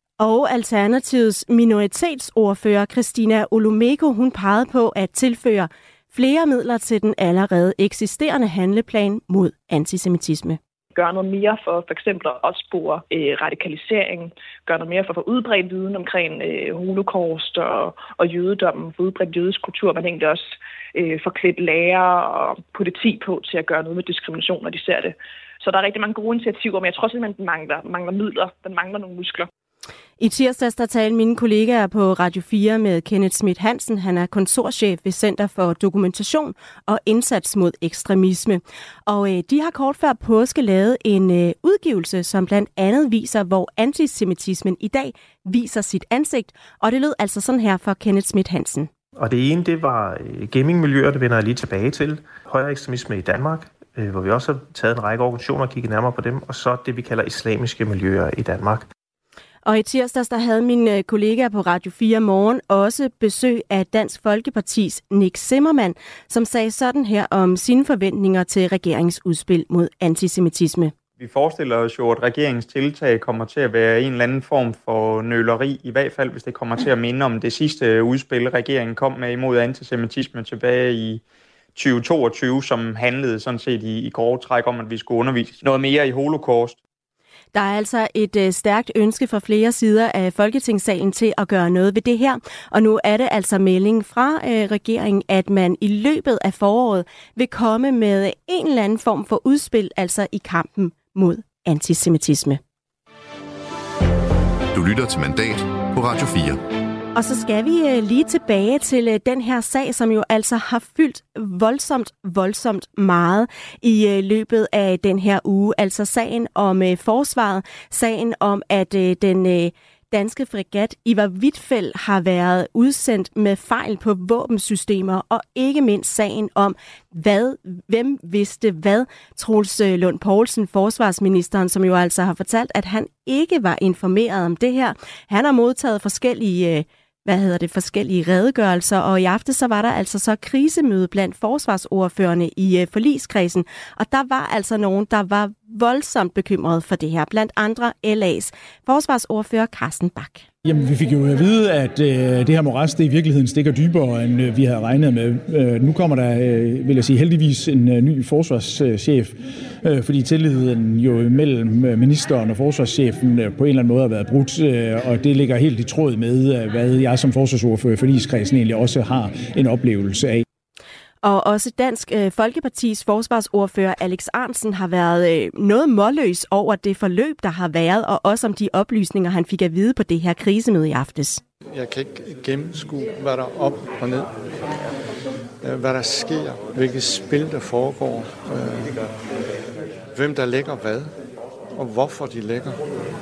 Og Alternativets minoritetsordfører Christina Olumeko, hun pegede på at tilføre flere midler til den allerede eksisterende handleplan mod antisemitisme. Gør noget mere for for eksempel at opspore øh, radikalisering, gør noget mere for at få udbredt viden omkring øh, holocaust og, og jødedommen, for udbredt jødisk kultur, men egentlig også øh, få klædt lærere og politi på til at gøre noget med diskrimination, når de ser det. Så der er rigtig mange gode initiativer, men jeg tror simpelthen, den mangler, mangler midler, den mangler nogle muskler. I tirsdags der talte mine kollegaer på Radio fire med Kenneth Schmidt Hansen. Han er kontorchef ved Center for Dokumentation og Indsats mod Ekstremisme. Og øh, de har kort før påske lavet en øh, udgivelse, som blandt andet viser, hvor antisemitismen i dag viser sit ansigt. Og det lød altså sådan her for Kenneth Schmidt Hansen. Og det ene, det var gamingmiljøer, det vender jeg lige tilbage til. Højere ekstremisme i Danmark, øh, hvor vi også har taget en række organisationer og kigget nærmere på dem. Og så det, vi kalder islamiske miljøer i Danmark. Og i tirsdags der havde mine kollegaer på Radio fire Morgen også besøg af Dansk Folkepartis Nick Zimmermann, som sagde sådan her om sine forventninger til regeringsudspil mod antisemitisme. Vi forestiller os jo, at regeringens tiltag kommer til at være en eller anden form for nøleri, i hvert fald hvis det kommer til at minde om det sidste udspil, regeringen kom med imod antisemitisme tilbage i tyve toogtyve, som handlede sådan set i, i grove træk om, at vi skulle undervise noget mere i holocaust. Der er altså et øh, stærkt ønske fra flere sider af Folketingssalen til at gøre noget ved det her. Og nu er det altså meldingen fra øh, regeringen, at man i løbet af foråret vil komme med en eller anden form for udspil, altså i kampen mod antisemitisme. Du lytter til Mandat på Radio fire. Og så skal vi øh, lige tilbage til øh, den her sag, som jo altså har fyldt voldsomt, voldsomt meget i øh, løbet af den her uge. Altså sagen om øh, forsvaret, sagen om, at øh, den øh, danske fregat Ivar Huitfeldt har været udsendt med fejl på våbensystemer, og ikke mindst sagen om, hvad, hvem vidste hvad. Troels Lund Poulsen, forsvarsministeren, som jo altså har fortalt, at han ikke var informeret om det her. Han har modtaget forskellige øh, hvad hedder det, forskellige redegørelser, og i aften så var der altså så krisemøde blandt forsvarsordførerne i øh, forligskredsen, og der var altså nogen, der var voldsomt bekymret for det her, blandt andre L A's forsvarsordfører Carsten Bach. Jamen, vi fik jo at vide, at øh, det her moras, det i virkeligheden stikker dybere, end øh, vi havde regnet med. Øh, nu kommer der, øh, vil jeg sige, heldigvis en øh, ny forsvarschef, øh, fordi tilliden jo mellem ministeren og forsvarschefen øh, på en eller anden måde har været brudt, øh, og det ligger helt i tråd med, øh, hvad jeg som forsvarsordfører i forligskredsen egentlig også har en oplevelse af. Og også Dansk øh, Folkepartis forsvarsordfører Alex Ahrendtsen har været øh, noget målløs over det forløb, der har været, og også om de oplysninger, han fik at vide på det her krisemøde i aftes. Jeg kan ikke gennemskue, hvad der er op og ned, hvad der sker, hvilket spil der foregår, øh, hvem der lægger hvad, og hvorfor de lægger.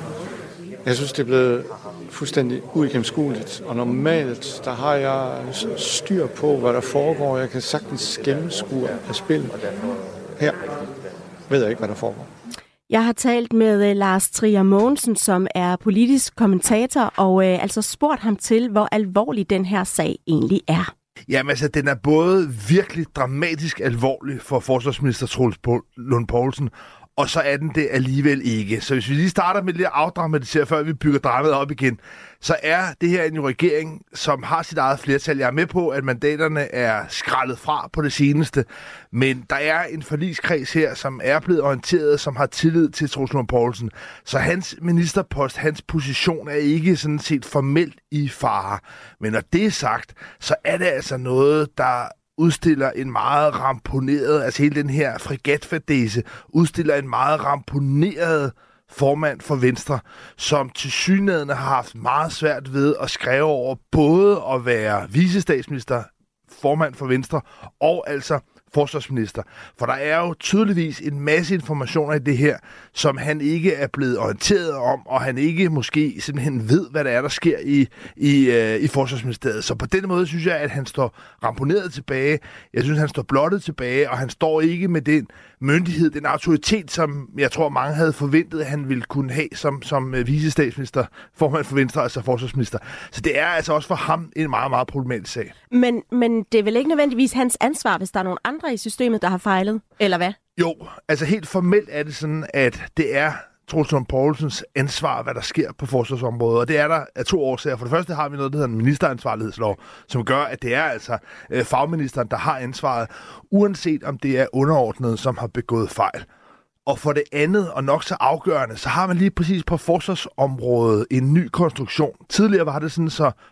Jeg synes, det er blevet fuldstændig uigennemskueligt, og normalt, der har jeg styr på, hvad der foregår. Jeg kan sagtens gennemskue af spil. Her ved jeg ikke, hvad der foregår. Jeg har talt med uh, Lars Trier Mogensen, som er politisk kommentator, og uh, altså spurgt ham til, hvor alvorlig den her sag egentlig er. Jamen altså, den er både virkelig dramatisk alvorlig for forsvarsminister Troels Lund Poulsen, og så er den det alligevel ikke. Så hvis vi lige starter med lidt at afdramatisere, før vi bygger dramaet op igen, så er det her en regering, som har sit eget flertal. Jeg er med på, at mandaterne er skrællet fra på det seneste, men der er en forligskreds her, som er blevet orienteret, som har tillid til Troels Lund Poulsen. Så hans ministerpost, hans position er ikke sådan set formelt i fare. Men når det er sagt, så er det altså noget, der udstiller en meget ramponeret, altså hele den her fregatfadese, udstiller en meget ramponeret formand for Venstre, som tilsyneladende har haft meget svært ved at skrive over både at være vicestatsminister, formand for Venstre, og altså forsvarsminister. For der er jo tydeligvis en masse informationer i det her, som han ikke er blevet orienteret om, og han ikke måske simpelthen ved, hvad der er, der sker i, i, øh, i forsvarsministeriet. Så på den måde synes jeg, at han står ramponeret tilbage. Jeg synes, han står blottet tilbage, og han står ikke med den myndighed, den autoritet, som jeg tror, mange havde forventet, at han ville kunne have som, som vicestatsminister, formand for Venstre, altså forsvarsminister. Så det er altså også for ham en meget, meget problematisk sag. Men, men det er vel ikke nødvendigvis hans ansvar, hvis der er nogle andre i systemet, der har fejlet, eller hvad? Jo, altså helt formelt er det sådan, at det er Troels Lund Poulsens ansvar, hvad der sker på forsvarsområdet. Og det er der af to årsager. For det første har vi noget, der hedder en ministeransvarlighedslov, som gør, at det er altså øh, fagministeren, der har ansvaret, uanset om det er underordnet, som har begået fejl. Og for det andet, og nok så afgørende, så har man lige præcis på forsvarsområdet en ny konstruktion. Tidligere var det sådan, så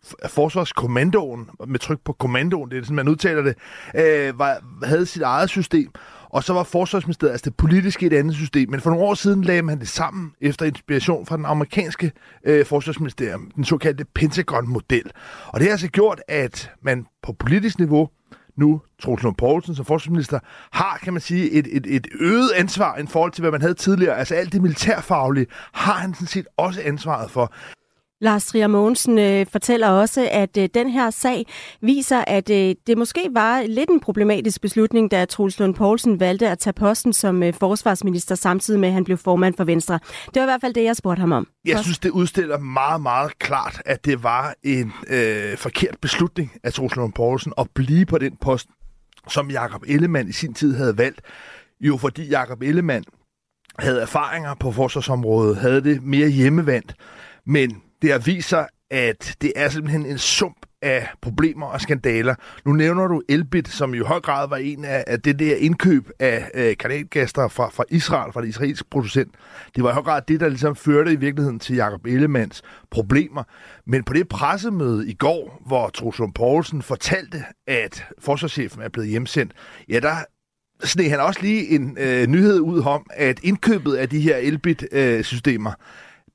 forsvarskommandoen, med tryk på kommandoen, det er sådan, man udtaler det, øh, var, havde sit eget system. Og så var forsvarsministeriet, altså det politiske, et andet system. Men for nogle år siden lagde man det sammen efter inspiration fra den amerikanske øh, forsvarsministerium, den såkaldte Pentagon-model. Og det har altså gjort, at man på politisk niveau nu, Troels Lund Poulsen som forsvarsminister, har, kan man sige, et, et, et øget ansvar i forhold til, hvad man havde tidligere. Altså alt det militærfaglige har han sådan set også ansvaret for. Lars Trier Mogensen øh, fortæller også, at øh, den her sag viser, at øh, det måske var lidt en problematisk beslutning, da Troels Lund Poulsen valgte at tage posten som øh, forsvarsminister, samtidig med, at han blev formand for Venstre. Det var i hvert fald det, jeg spurgte ham om. Jeg synes, det udstiller meget, meget klart, at det var en øh, forkert beslutning af Troels Lund Poulsen at blive på den post, som Jakob Ellemann i sin tid havde valgt. Jo, fordi Jakob Ellemann havde erfaringer på forsvarsområdet, havde det mere hjemmevandt, men det har vist sig, at det er simpelthen en sump af problemer og skandaler. Nu nævner du Elbit, som i høj grad var en af, af det der indkøb af øh, kanalgaster fra, fra Israel, fra det israelske producent. Det var i høj grad det, der ligesom førte i virkeligheden til Jakob Ellemanns problemer. Men på det pressemøde i går, hvor Troels Lund Poulsen fortalte, at forsvarschefen er blevet hjemsendt, ja, der sneg han også lige en øh, nyhed ud om, at indkøbet af de her Elbit-systemer, øh,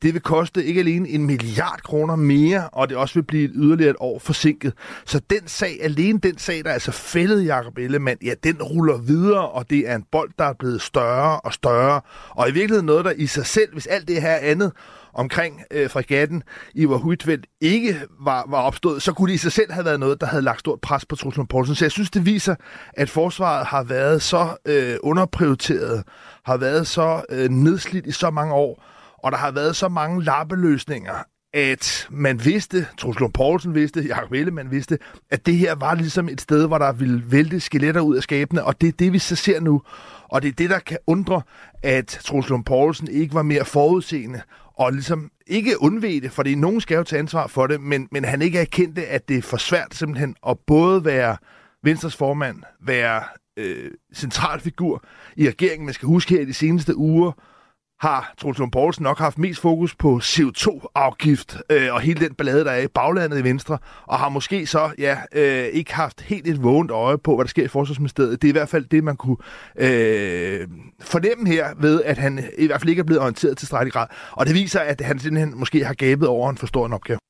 det vil koste ikke alene en milliard kroner mere, og det også vil blive yderligere et år forsinket. Så den sag, alene den sag, der er altså fældet Jakob Ellemann, ja, den ruller videre, og det er en bold, der er blevet større og større. Og i virkeligheden noget, der i sig selv, hvis alt det her andet omkring øh, fregatten Ivar Huitfeldt ikke var, var opstået, så kunne det i sig selv have været noget, der havde lagt stort pres på Troels Lund Poulsen. Så jeg synes, det viser, at forsvaret har været så øh, underprioriteret, har været så øh, nedslidt i så mange år, og der har været så mange lappeløsninger, at man vidste, Troels Lund Poulsen vidste, Jakob Ellemann vidste, at det her var ligesom et sted, hvor der ville vælte skeletter ud af skabene, og det er det, vi så ser nu. Og det er det, der kan undre, at Troels Lund Poulsen ikke var mere forudseende, og ligesom ikke undvede, for det er nogen skal jo tage ansvar for det, men, men han ikke erkendte, at det er for svært simpelthen at både være Venstres formand, være øh, centralfigur i regeringen. Man skal huske her i de seneste uger, har Troels Lund Poulsen nok haft mest fokus på C O to afgift øh, og hele den ballade, der er i baglandet i Venstre, og har måske så ja, øh, ikke haft helt et vågent øje på, hvad der sker i Forsvarsministeriet. Det er i hvert fald det, man kunne øh, fornemme her ved, at han i hvert fald ikke er blevet orienteret til strækket grad. Og det viser, at han simpelthen måske har gabet over en for stor en opgave.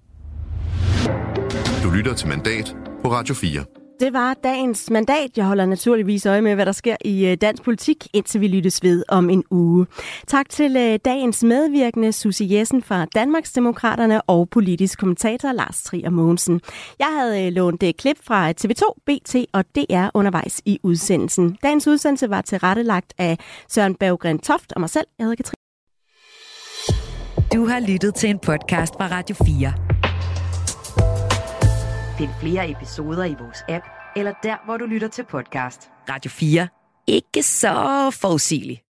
Du lytter til Mandat på Radio fire. Det var dagens mandat. Jeg holder naturligvis øje med, hvad der sker i dansk politik, indtil vi lyttes ved om en uge. Tak til dagens medvirkende, Susie Jessen fra Danmarksdemokraterne og politisk kommentator Lars Trier Mogensen. Jeg havde lånt et klip fra T V to, B T og D R undervejs i udsendelsen. Dagens udsendelse var tilrettelagt af Søren Berggren Toft og mig selv. Jeg hedder Katrine. Du har lyttet til en podcast fra Radio fire. Find flere episoder i vores app, eller der, hvor du lytter til podcast. Radio fire. Ikke så forudsigeligt.